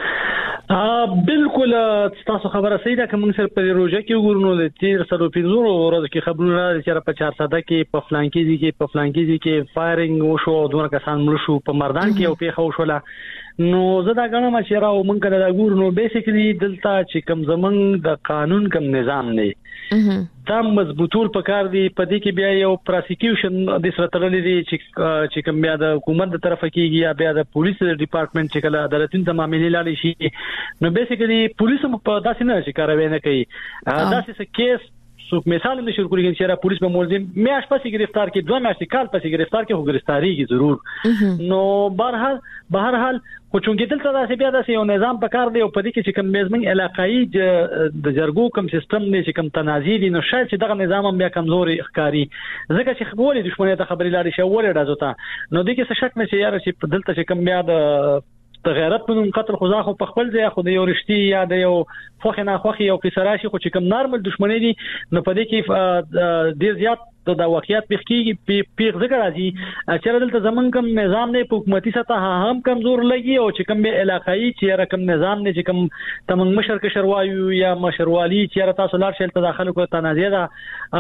ا بالکل تاسو خبره صحیح ده کوم سره په روزه کې وګورنو د تیر سره په زورو ورځ کې خبرونه راځي چې په چهارصد کې په فلانکیزي کې په فلانکیزي کې فایرینګ وشو او دوه کسان مړ شو په مردان کې او په خوشوله نو زه دا غواړم چې راو مونږ کله دا ګورنو بیسیکلی دلته چې کم زمنګ د قانون کم نظام نه دا مضبوطول پکار دی په دې کې بیا یو پروسیکیوشن د سره تړلې دي چې چې کوم بیا د حکومت د طرفه کېږي یا بیا د پولیس ډپارټمنټ چې کله عدالتین ته معاملې لاړې شي نو بیسیکلی پولیس هم په داسې نه چې کاروي نه کوي داسې څه کیس سو مثال نشو کولی چې را پولیس په ملزم میاش پسې گرفتار کې دوه میاشتې کال پسې گرفتار کې هو گرفتاری کی ضرور نو بهرحال بهرحال خو چونګې دلته داسې بیا داسې یو نظام پکار دی او په دې کې چې کوم میزمن علاقائی د جرګو کوم سیستم نه چې کوم تنازعي دي نو شاید چې دغه نظام هم بیا کمزوري ښکاری ځکه چې خبرې دښمنۍ ته خبرې لاړې شي ولې راځو ته نو دې کې څه شک نه چې یاره چې دلته چې کوم بیا د د غیرت په نوم قتل خو ځاخو په خپل ځای خو د یو رښتې یا د یو خوخه نه خوخه یو قصراشي خو چې کوم نارمل دښمنۍ دي نو په دې کې ډیر زیات د واقعیت بخکیږي پیغ ذکر راځي چې دلته زمون کوم نظام نه په حکومتي سطح هم کمزور لګي او چې کوم علاقائی چې رقم نظام نه چې کوم تمن مشر کشر وایو یا مشروالی چې تاسو لار شل تداخل کو تنازع دا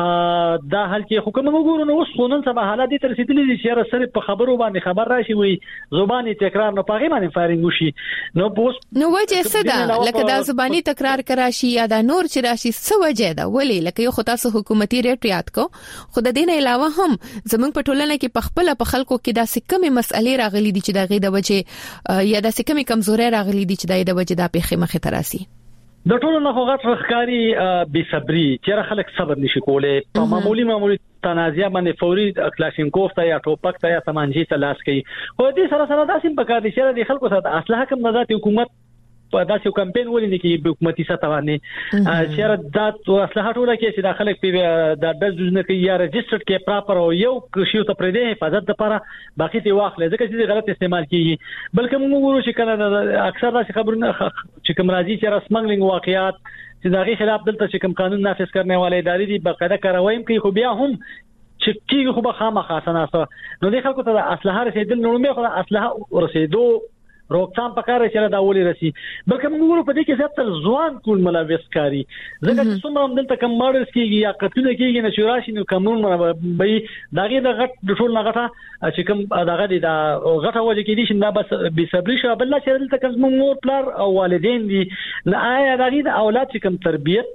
دا حل کې حکومت وګورو نو اوس خونن سبا حالات تر رسیدلې چې سره په خبرو باندې خبر راشي وي زبانی تکرار نه پاغي باندې فایرینګ وشي نو پوس نو وجه څه ده لکه دا زبانی تکرار کراشي یا دا نور چې راشي څه وجه ده ولی لکه یو خو تاسو حکومتي ریټ یاد کو خو د دین علاوه هم زمونږ په ټولنه کې په خپل په خلکو کې داسې کمې مسئلې راغلي دي چې د غي د وجه یا داسې کمې کمزوري راغلي دي چې د وجه د پیخي مخه تراسي د ټولو نه غوغات رخکاری بي صبري چې خلک صبر نشي کولای په معمولی معمولی تنازع باندې فوري کلاشینکوف ته یا ټوپک ته یا سمانجي ته لاس کوي خو دې سره سره داسې په کار دي چې د خلکو سره اصله کوم نظارت حکومت په داسې کمپاین ولې نه کې حکومتي سطح باندې چې دا اصلاحات ټول کې چې داخله کې د دز جزنه کې یا ريجسترډ کې پراپر او یو کشیو ته پرې ده حفاظت لپاره باقي تی واخلې ځکه چې غلط استعمال کیږي بلکې موږ وګورو چې کله اکثر داسې خبرونه چې کوم راځي چې رسمنګلینګ واقعیات چې دغه خلاف دلته چې کوم قانون نافذ کړنه والے ادارې دي باقاعده کاروي کوي خو بیا هم چې کیږي خو به خامخا سناسه نو د خلکو ته اسلحه رسیدل نو مې خو اسلحه ورسېدو روکثام پکاره چې دا ولې رسی بلکې موږ په دې کې زیاتره ځوان کول ملوث کاری ځکه چې څومره دلته کم مارس کېږي یا قتل کېږي نه شوراشي نو کومون به داګه د غټ د ټول نه غټه چې کوم داګه د غټه وجه کې دي چې دا بس به صبري شو بل چې دلته کوم مور پلار او والدین دي نه آیا داګه د اولاد چې کوم تربيت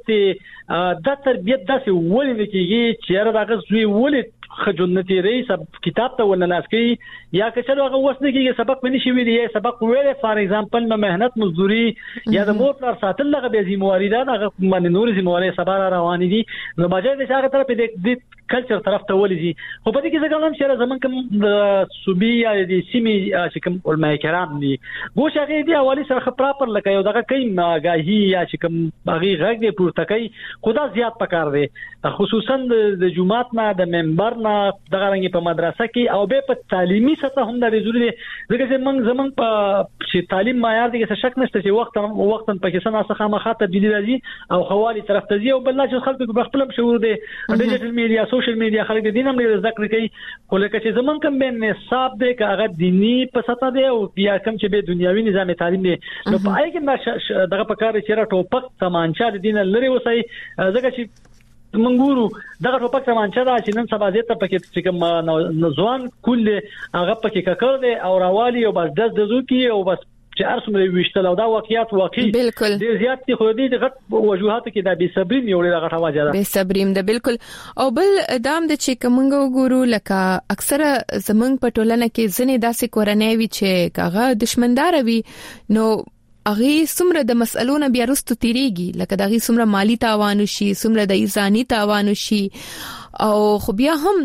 د تربيت داسې ولې نه کېږي چې راغز وی ولې خجنتي رئیس کتاب ته ولناس کی یا که چلو هغه وسنه کې سبق منی شي ویلی سبق ویل فار ایگزامپل ما مهنت مزدوري یا د مور پر ساتل لغه به ذمہواری ده هغه باندې نور ذمہواری سبا روان دي نو بجای د هغه طرف د کلچر طرف ته ولې خو په دې کې څنګه هم چې زمون کوم د صوبي یا د سیمي چې کوم علماء کرام دي ګوش هغه دی اولی سره پراپر لکه یو دغه کوي ماګاهي یا چې کوم هغه غږ دی پورته کوي خدا زیات پکار دی خصوصا د جمعات نه د منبر نه دغه رنګ په مدرسه کې او به په تعلیمي سطح هم د ضروري ځکه چې موږ زمون په چې تعلیم معیار دی چې شک نشته چې وخت وخت په کې سنا څخه مخاطب دي راځي او خوالي طرف ته ځي او بل چې خلکو په خپل شعور دي ډیجیټل میډیا سوشل میډیا خلک د دینم لري ذکر کوي خو لکه چې زمون کوم به نصاب دی که هغه دینی په سطح دی او یا کوم چې به دنیوي نظام تعلیم دی نو په هغه کې دغه پکاره چې را ټوپک تمانچا د دین لري وسای ځکه چې منګورو دغه ټوپک تمانچا دا چې نن سبا زیاته پکې چې کوم نوځوان کول هغه پکې ککر دی او راوالي او بس د دزو کې او بس چې ارسمه وشتل او دا واقعیت واقعي ډیر زیات دي خو دې غټ وجوهات کې دا بي صبري نیولې غټه واجه ده بي صبریم ده بالکل او بل دام د چې کومنګ وګورو لکه اکثره زمنګ په ټولنه کې ځنې داسې کورنۍ وي چې کاغه دشمندار وي نو اغه سمره د مسالونو بیا رستو تیریږي لکه دغه سمره مالی تاوان شي سمره د ایزانی تاوان شي او خو بیا هم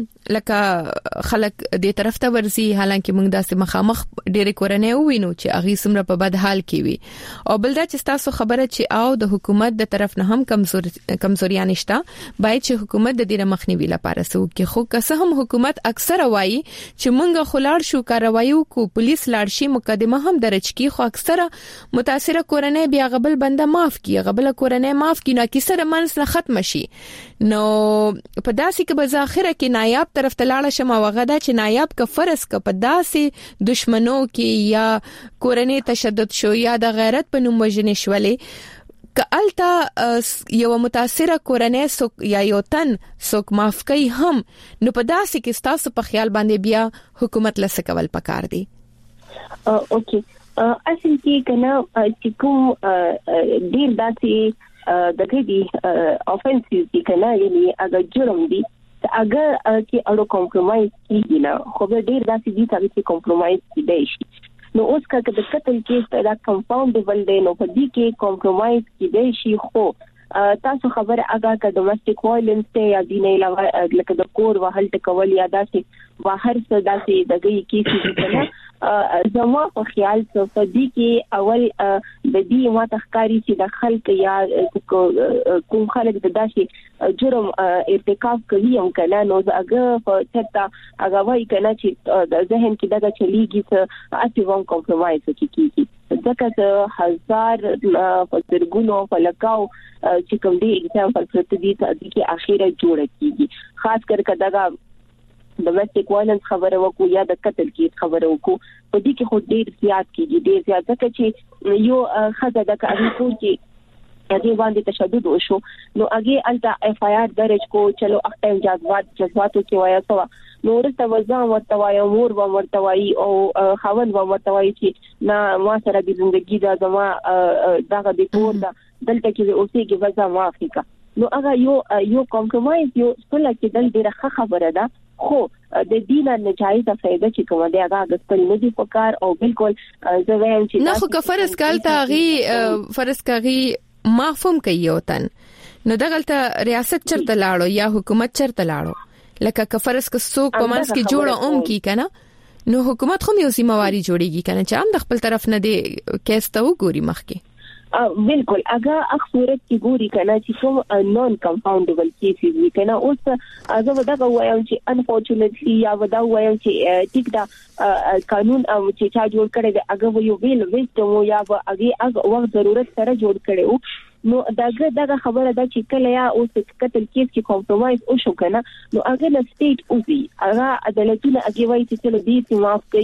لکه خلک دې طرف ته ورزي حالانکه موږ داسې مخامخ ډېر کورنۍ وینو چې اغه سمره په بد حال کې وي او بل دا چې تاسو خبره چې او د حکومت د طرف نه هم کمزور کمزوري نشته باید چې حکومت د دې مخنیوي لپاره سو کې خو که هم حکومت اکثر وایي چې موږ خلاړ شو کاروایو کو پولیس لاړ شي مقدمه هم درج کی خو اکثر متاثره کورنۍ بیا غبل بنده معاف کی غبل کورنۍ معاف کی نو کیسه منس نه ختم شي نو په داسې کې به ظاهره کې نایاب طرف ته لاړ شم او غدا چې نایاب کا فرض کا په داسې دشمنو کې یا کورنۍ تشدد شو یا د غیرت په نوم وژنې شولې کالتا یو متاثره کورنۍ سو یا یو تن سوک معاف کوي هم نو په داسې کې تاسو په خیال باندې بیا حکومت لسه کول پکار دي اوکې اصل کې کنه چې کوم ډیر داسې د دې افنسیو کې کنه یعنی هغه جرم دي اگر چې اړو کمپرمایز کیږي نه خو به ډیر داسې دي چې کمپرمایز کیدای شي نو اوس کله د قتل کیس دا کمپاونډبل دی نو په دې کې کمپرمایز کیدای شي خو تاسو خبره اگر کا ډومېسټک وایلنس ته یا دینه علاوه لکه د کور وهل ټکول یا داسې بهر څه داسې دغه کیسې دي کنه زما په خیال څه فدی کې اول د دې ما تخکاری چې د خلک یا کوم خلک د داسې جرم ارتکاب کوي هم کنه نو هغه په چتا هغه وایي کنه چې د ذهن کې دغه چلیږي چې اټیوم کمپرمایز کیږي ځکه چې هزار فزرګونو فلکاو چې کوم دی اگزامپل پرته دي چې اخیره جوړه کیږي خاص کر کداګه ډومېسټک وایلنس خبره وکړو یا د قتل کیس خبره وکړو په دې کې خو ډېر زیات کیږي ډېر زیات ځکه چې یو خزه د کاري کو چې هغه باندې تشدد وشو نو هغه الټا اف آی آر درج کو چلو اختم جذبات جذباتو کې وایي سوا نو ورته وځم ورته وایي امور و ورته وایي او خوند و ورته وایي چې نه ما سره د ژوندۍ د زما دغه د کور د دلته کې اوسېږي وځه ما افریقا نو هغه یو یو کمپرمایز یو څه لکه دل ډیره خبره ده خو د دینه نجایزه فائدہ چې کومه دی هغه د خپل ندی په کار او بالکل زه وایم چې نه خو کفرس کالته غي فرض کوي مفهوم کوي وطن نو دغلته ریاست چرته لاړو یا حکومت چرته لاړو لکه کفرس که څوک په منځ کې جوړه اوم کی کنه نو حکومت خو یو سیمواري جوړیږي کنه چې هم د خپل طرف نه دی کیسته وګوري مخکې بالکل اگر اخصورت کی ګوري کنه چې کوم نون کمپاونډبل کیسز وي کنه اوس هغه ودا وایم چې انفورچونټلی یا ودا وایم چې ټیک دا قانون او چې چا جوړ کړي دی هغه یو ویل ویسټم یا هغه هغه وخت ضرورت سره جوړ کړي نو داګه دغه خبره ده چې کله یا اوس قتل کیس کې کمپرمایز او شو کنه نو هغه د سټیټ او وی هغه عدالتونه هغه وایي چې له دې معاف کړي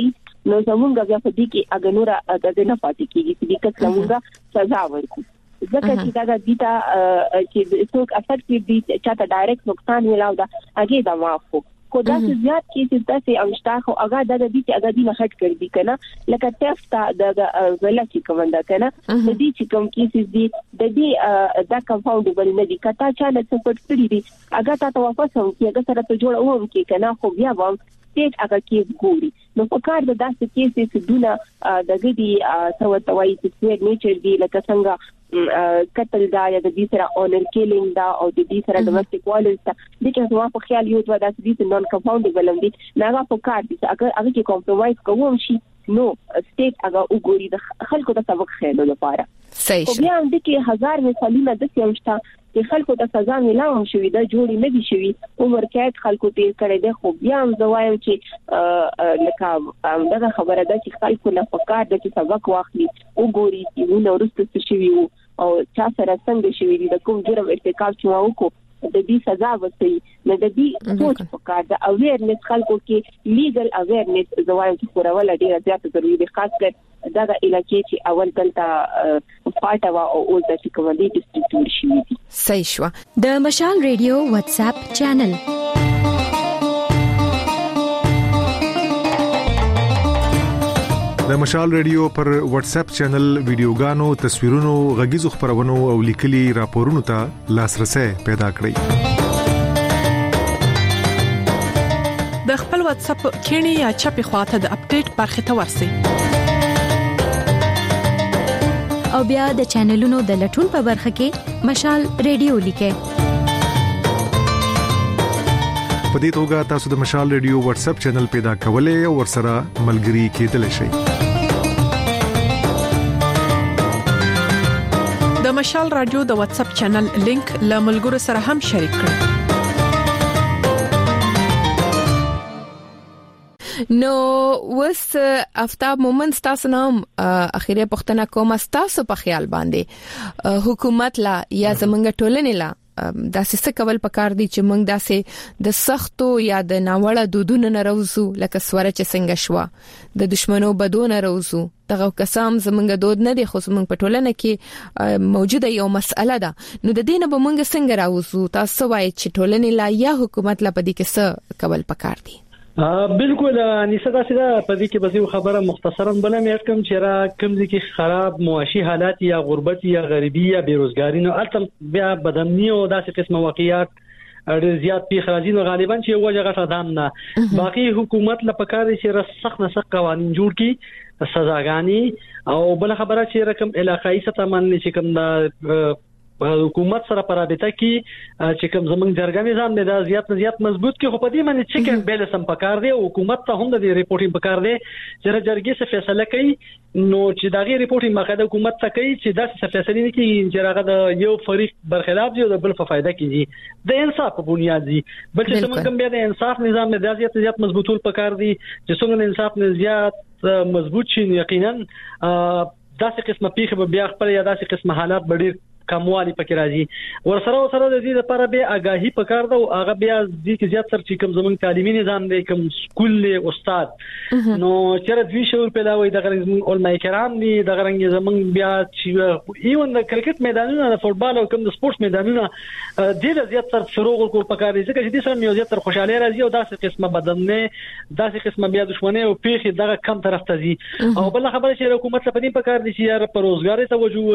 نو زمونږ بیا په دې کې اګنورا د نه پاتې کیږي چې کله موږ سزا ورکړو ځکه چې دا د دیتا چې څوک افیکټ دي چې تا ډایرکټ نقصان ویلاو دا هغه دا معاف کو دا زیات کیسز داسې اوشتا خو هغه د دې چې هغه دې نه هټ کړی دي کنه لکه تفتا د ویلا چې کوم دا کنه د دې چې کوم کیسز دي د دې دا کمپاوندبل نه دي کته چا نه څه پټ کړی دي هغه تا واپس هم کې هغه سره ته جوړ ووم کې کنه خو بیا وام سټیټ هغه کیس ګوري نو په کار د داسې کیسز دونه د دې څه توای چې سویر نیچر دی لکه څنګه قتل دا یا د دې سره اونر کیلینګ دا او د دې سره ډومېسټک وایلنس دا د چې نو په خیال یو دا د دې نون کمپاوندبل دي نه په کار دي اگر هغه کې کمپرومایز کوم شي نو سټیټ هغه وګوري د خلکو د سبق خېلو لپاره صحیح خو بیا د کې هزار مثالونه د سیمشتا چې خلکو د سزا ملاوم شوی دا جوړی نه دي شوی عمر کې خلکو تیر کړي دي خو بیا هم زوایم چې لکه دا خبره ده چې خلکو نه فکر د چې سبق واخلي وګوري چې نو ورسته شوی او چا سره څنګه شوی دي د کوم جرم ارتکاب چې وکړو د دې سزا وسي نه د دې سوچ فکر د اویرنس خلکو کې لیګل اویرنس زوایم چې خورول ډیره زیاته ضروري دي خاص کر دا د علاقې چې اول دلته فاټوا او اول د کوم دي ډیسټریکټ شي دي صحیح شو د مشال ریډیو واتس اپ چینل د مشال ریډیو پر واتس اپ چینل ویډیوګانو تصویرونو غږیزو خبرونو او لیکلي راپورونو ته لاسرسي پیدا کړئ د خپل واتس اپ کینی یا چپی خواته د اپډیټ برخه ته ورسئ او بیا د چینلونو د لټون په برخه کې مشال ریډیو لیکئ په دې توګه تاسو د مشال ریډیو واتس اپ چینل پیدا کولای او ورسره ملګري کېدلی شئ د مشال رادیو د واتس اپ چینل لینک له ملګرو سره هم شریک کړئ نو وس افتاب مومنت تاسو نام اخیری پښتنه کوم تاسو په خیال باندې حکومت لا یا زمونږ ټولنې لا داسې څه کول پکار دي چې موږ داسې د سختو یا د ناوړه دودونو نه راوځو لکه سوره چې څنګه شو د دشمنو بدون راوځو دغه قسم زمونږ دود نه دي خو زمونږ په ټولنه کې موجوده یو مسأله ده نو د دې نه به موږ څنګه راوځو تاسو وایي چې ټولنې لا یا حکومت لا پدې کې څه کول پکار دي بالکل انیسه دا سیده په دې کې به یو خبره مختصرا بلم یاد کوم چې را کوم ځکه خراب معاشي حالات یا غربت یا غریبی یا بیروزګاری نو البته بیا بدامنی او داسې قسم واقعیات ډېر زیات پیښ راځي نو غالبا چې وجه غټه دام نه باقي حکومت لا پکاره چې سخت نه سخت قوانين جوړ کړي سزاګانی او بل خبره چې رقم علاقائی سطح باندې چې کوم د حکومت سره پرابطه کې چې کوم زمونږ جرګه نظام دی دا زیات زیات مضبوط کې خو په دې باندې چې کوم بیلنس هم پکار دی حکومت ته هم د ریپورټینګ پکار دی چې جرګې څه فیصله کوي نو چې دا غي ریپورټینګ مخه حکومت ته کوي چې دا څه فیصله نه کوي چې هغه د یو فریق برخلاف دی او د بل په فائدہ کیږي د انصاف په بنیاد دی بل چې زمونږ کوم بیا د انصاف نظام د زیات زیات مضبوطول پکار دی چې څنګه انصاف نه زیات مضبوط شي یقینا داسې قسمه پیښه بیا خپل یا داسې قسمه حالات ډېر کموالی پکې راځي ورسره ورسره د دې لپاره به آگاهی پکار ده او هغه بیا د دې زیات سر چې کوم زمونږ تعلیمي نظام دی کوم سکول له استاد نو چیرې دوی شعور پیدا وي د غرنګ علماء کرام دي د غرنګ زمونږ بیا چې ایون د کرکټ میدانونو د فوتبال او کوم د سپورت میدانونو د دې زیات سر شروع کول پکار دي ځکه چې د سره یو زیات تر خوشاله راځي او داسې قسمه بدنه داسې قسمه بیا دښمنه او پیخي دغه کم طرف ته ځي او بل خبره چې حکومت څخه په دې پکار دي چې پر روزګار توجه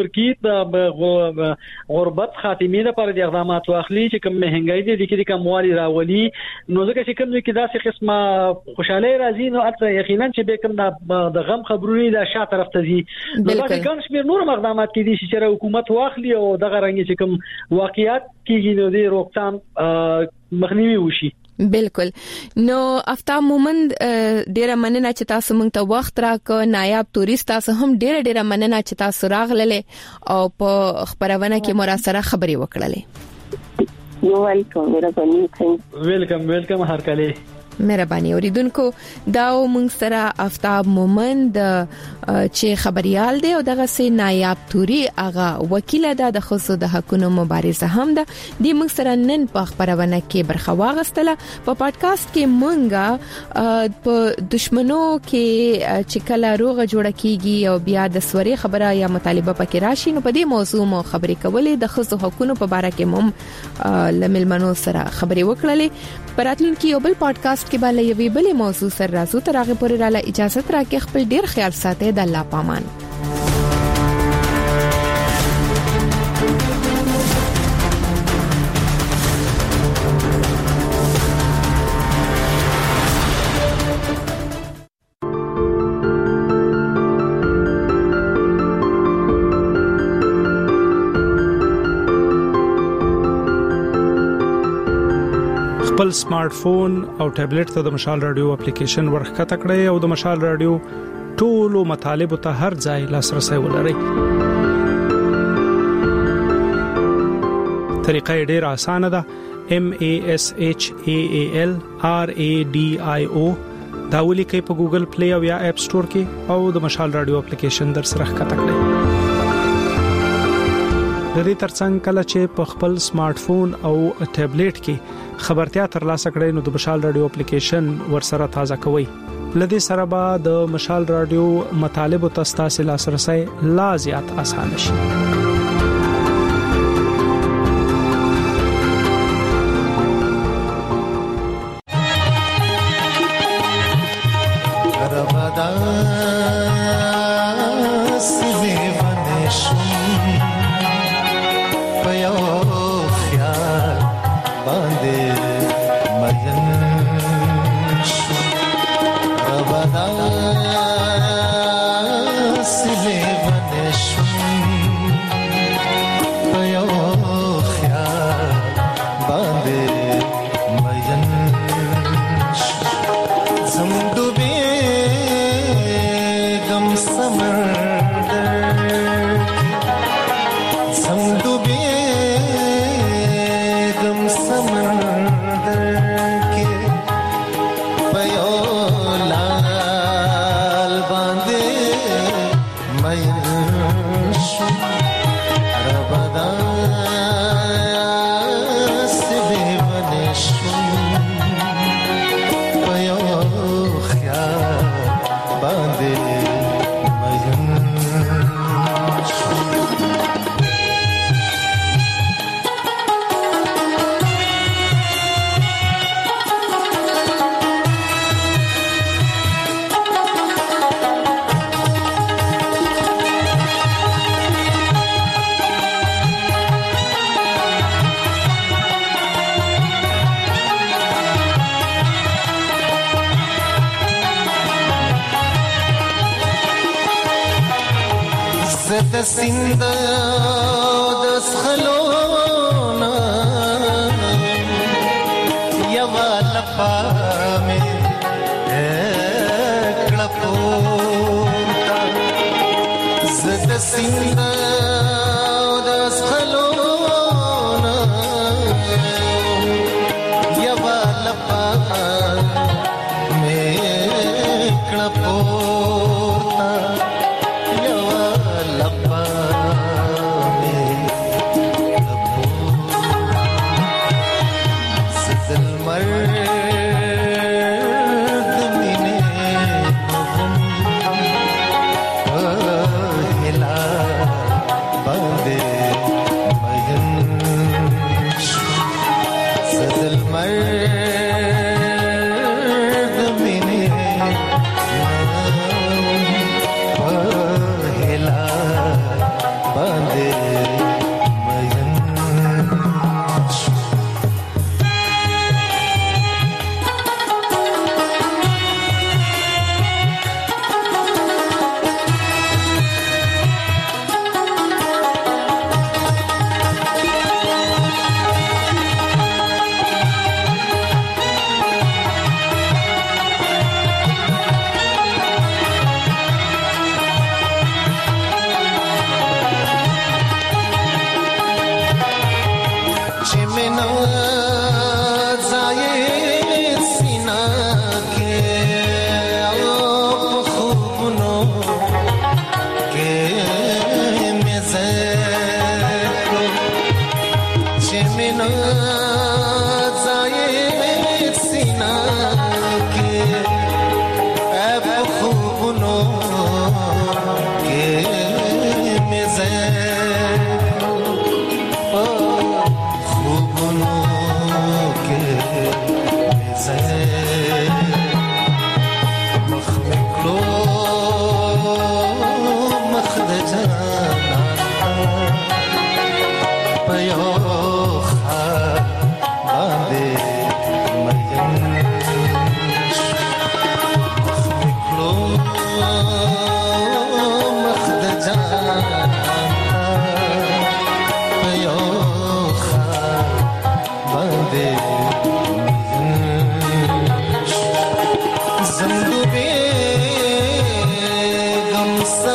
ورکړي غربت خاتمه لپاره د اقدامات واخلي چې کوم مهنګای دي د کې کموالي راولي نو ځکه چې کوم کې داسې قسمه خوشاله راځي نو اته یقینا چې به کوم د غم خبرونه د شا طرف ته ځي نو دا کوم شمیر نور اقدامات کې دي چې حکومت واخلي او دغه رنګ چې کوم واقعیات کېږي نو د روکثام مخنیوي وشي بالکل نو افتاب مومند ډیره مننه چې تاسو موږ ته وخت راکړ نایاب تورست تاسو هم ډیره ډیره مننه چې تاسو راغللې او په خبرونه کې مو سره خبرې وکړلې یو ویلکم ورته ویلکم ویلکم هر کله مهرباني اوریدونکو دا موږ سره آفتاب مومند چې خبريال دی او دغه سي نایاب توري هغه وکیل ده د خصوصي د حقوقو مبارزه هم ده د موږ سره نن په خبرونه کې برخه واغستله په پادکاسټ کې موږ په دشمنو کې چې کله روغه جوړه کیږي او بیا د سوري خبره یا مطالبه پکې راشي نو په دې موضوع مو خبرې کولې د خصوصي حقوقو په اړه کې مم لملمنو سره خبرې وکړلې پراتلونکي یو بل پادکاسټ کې به یوې بلې موضوع سره راځو تر هغه پورې را ل اجازه ترکه خپل ډیر خیال ساتئ د الله پامان. خپل سمارټ فون او ټابلیټ ته د مشال رادیو اپلیکیشن ورخته کړئ او د مشال رادیو ټولو مطالب ته هر ځای لاسرسي ولرئ. طریقه ډیره اسانه ده. M A S H A A L R A D I O دا ولیکئ په ګوګل پلی او یا اپ سٹور کې او د مشال رادیو اپلیکیشن در سره ښکته کړئ. د دې ترڅنګ کله چې په خپل سمارټ فون او ټابلیټ کې خبرتیا ترلاسه کړئ نو د مشال رادیو اپلیکیشن ورسره تازه کوئ. لدې سره به د مشال رادیو مطالب او تاسو لاسرسي لا زیات آسان شي. د سیند د سخلونا یو لپا مې کړپوتا زد سیند د سخلونا یو لپا مې کړپوتا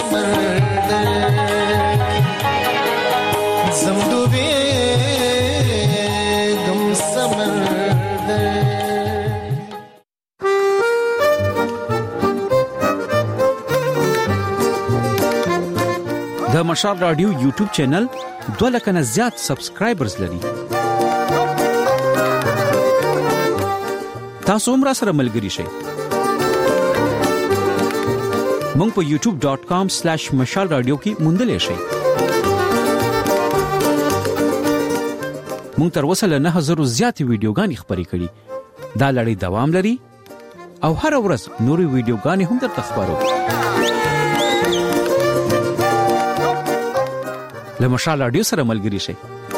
سمر زمدوبي دم سمر د مشال رادیو یوټیوب چینل دوه لک نه زیات سبسکرایبرز لري. تاسو هم را سره ملګري شئ. مونږ په یو ټیوب ډاٹ کام سلیش مشال رادیو کې موندلې شئ. مونږ تر اوسه له نه هزارو زیاتې ویډیوګانې خپرې کړې. دا لړۍ دوام لري او هر ورځ نورې ویډیوګانې هم درته خبرو. له مشال رادیو سره ملګري شئ.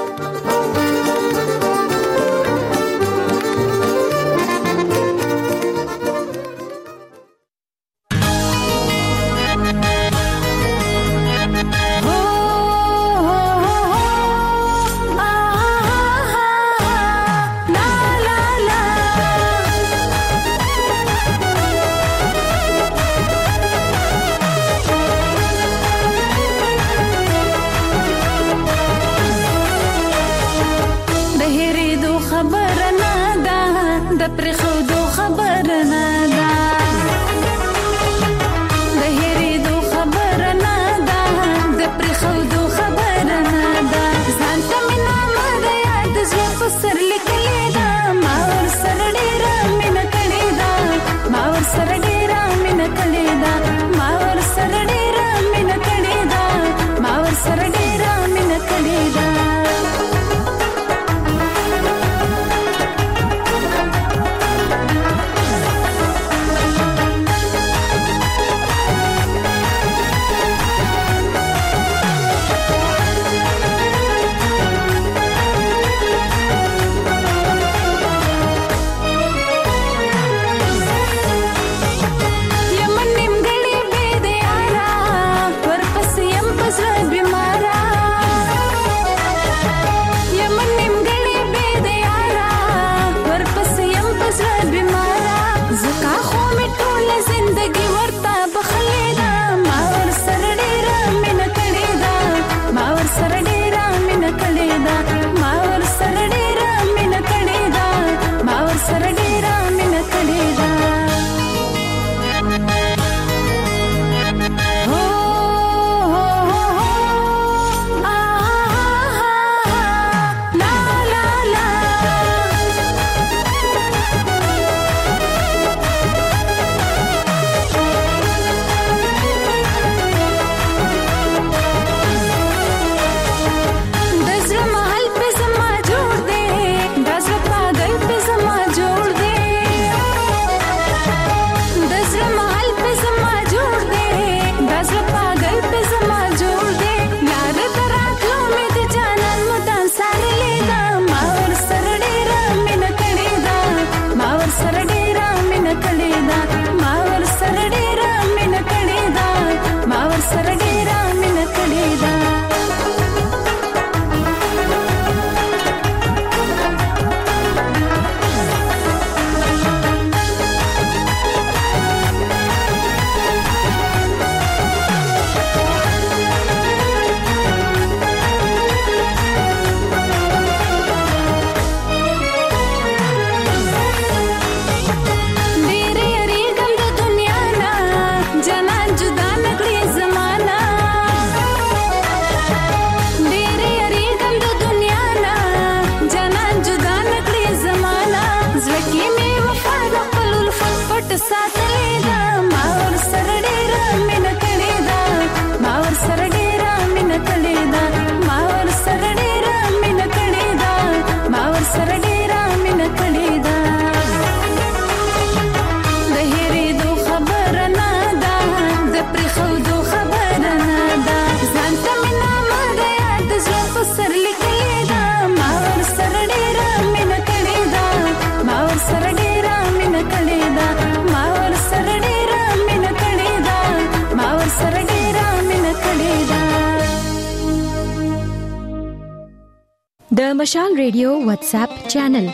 د مشال ریډیو واتس اپ چینل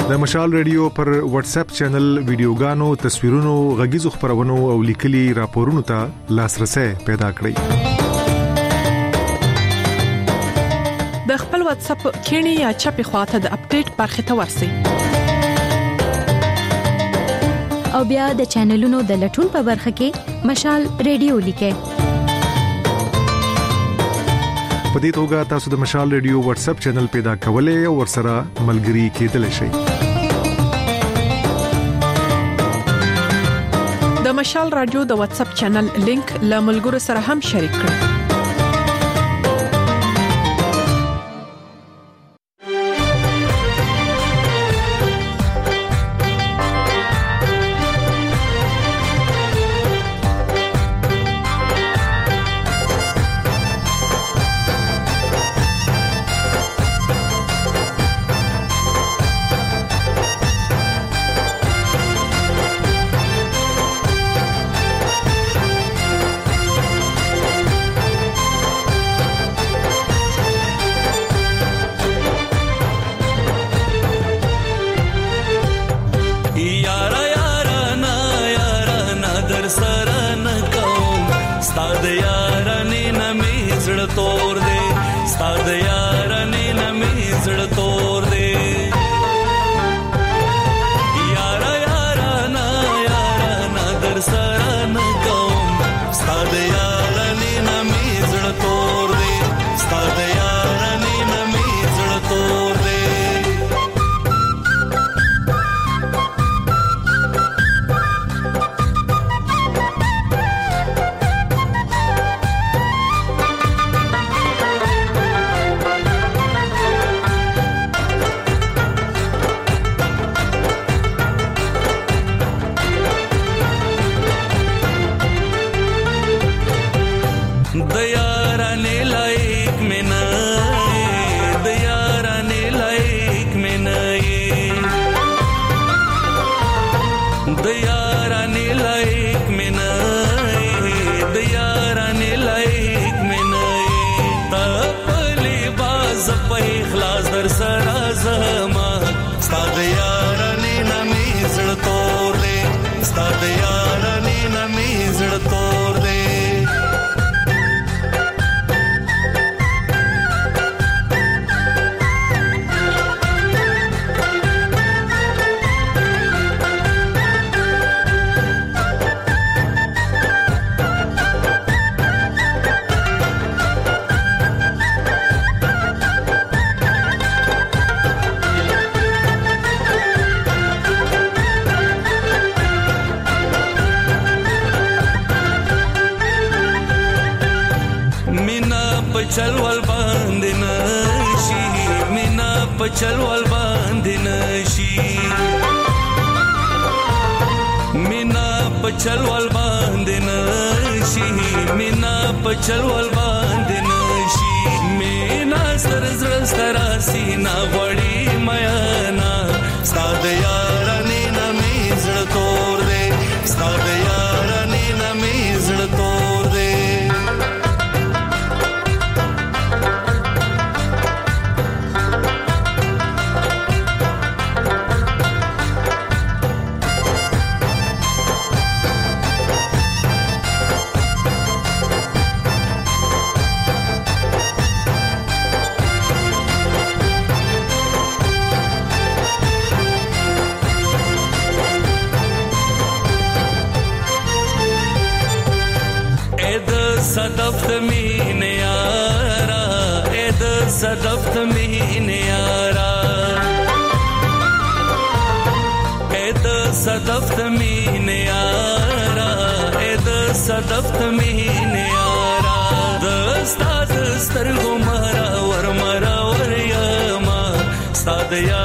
د مشال ریډیو پر واتس اپ چینل ویډیوګانو تصویرونو غږیزو خبرونو او لیکلي راپورونو ته لاسرسي پیدا کړئ د خپل واتس اپ کینی یا چپی خواته د اپډیټ برخه ته ورسی او بیا د چینلونو د لټون په برخه کې مشال ریډیو لیکه په دې توګه تاسو د مشال ریډیو واتس اپ چینل پیدا کولای او ورسره ملګري کېدلی شئ د مشال رادیو د واتس اپ چینل لینک له ملګرو سره هم شریک کړئ پچل ول باندې نشي مینا پچل ول باندې نشي مینا پچل ول باندې نشي مینا پچل ول باندې نشي مینا سر زړه سترا سینا وړي میانا ستاد یار نه نمې زړه تور دې ستاد یار نه نمې زړه تور دې صدفت مين يارا اذ صدفت مين يارا اذ صدفت مين يارا اذ صدفت مين يارا دستا دستر غمرا ور مرا ور يما استاد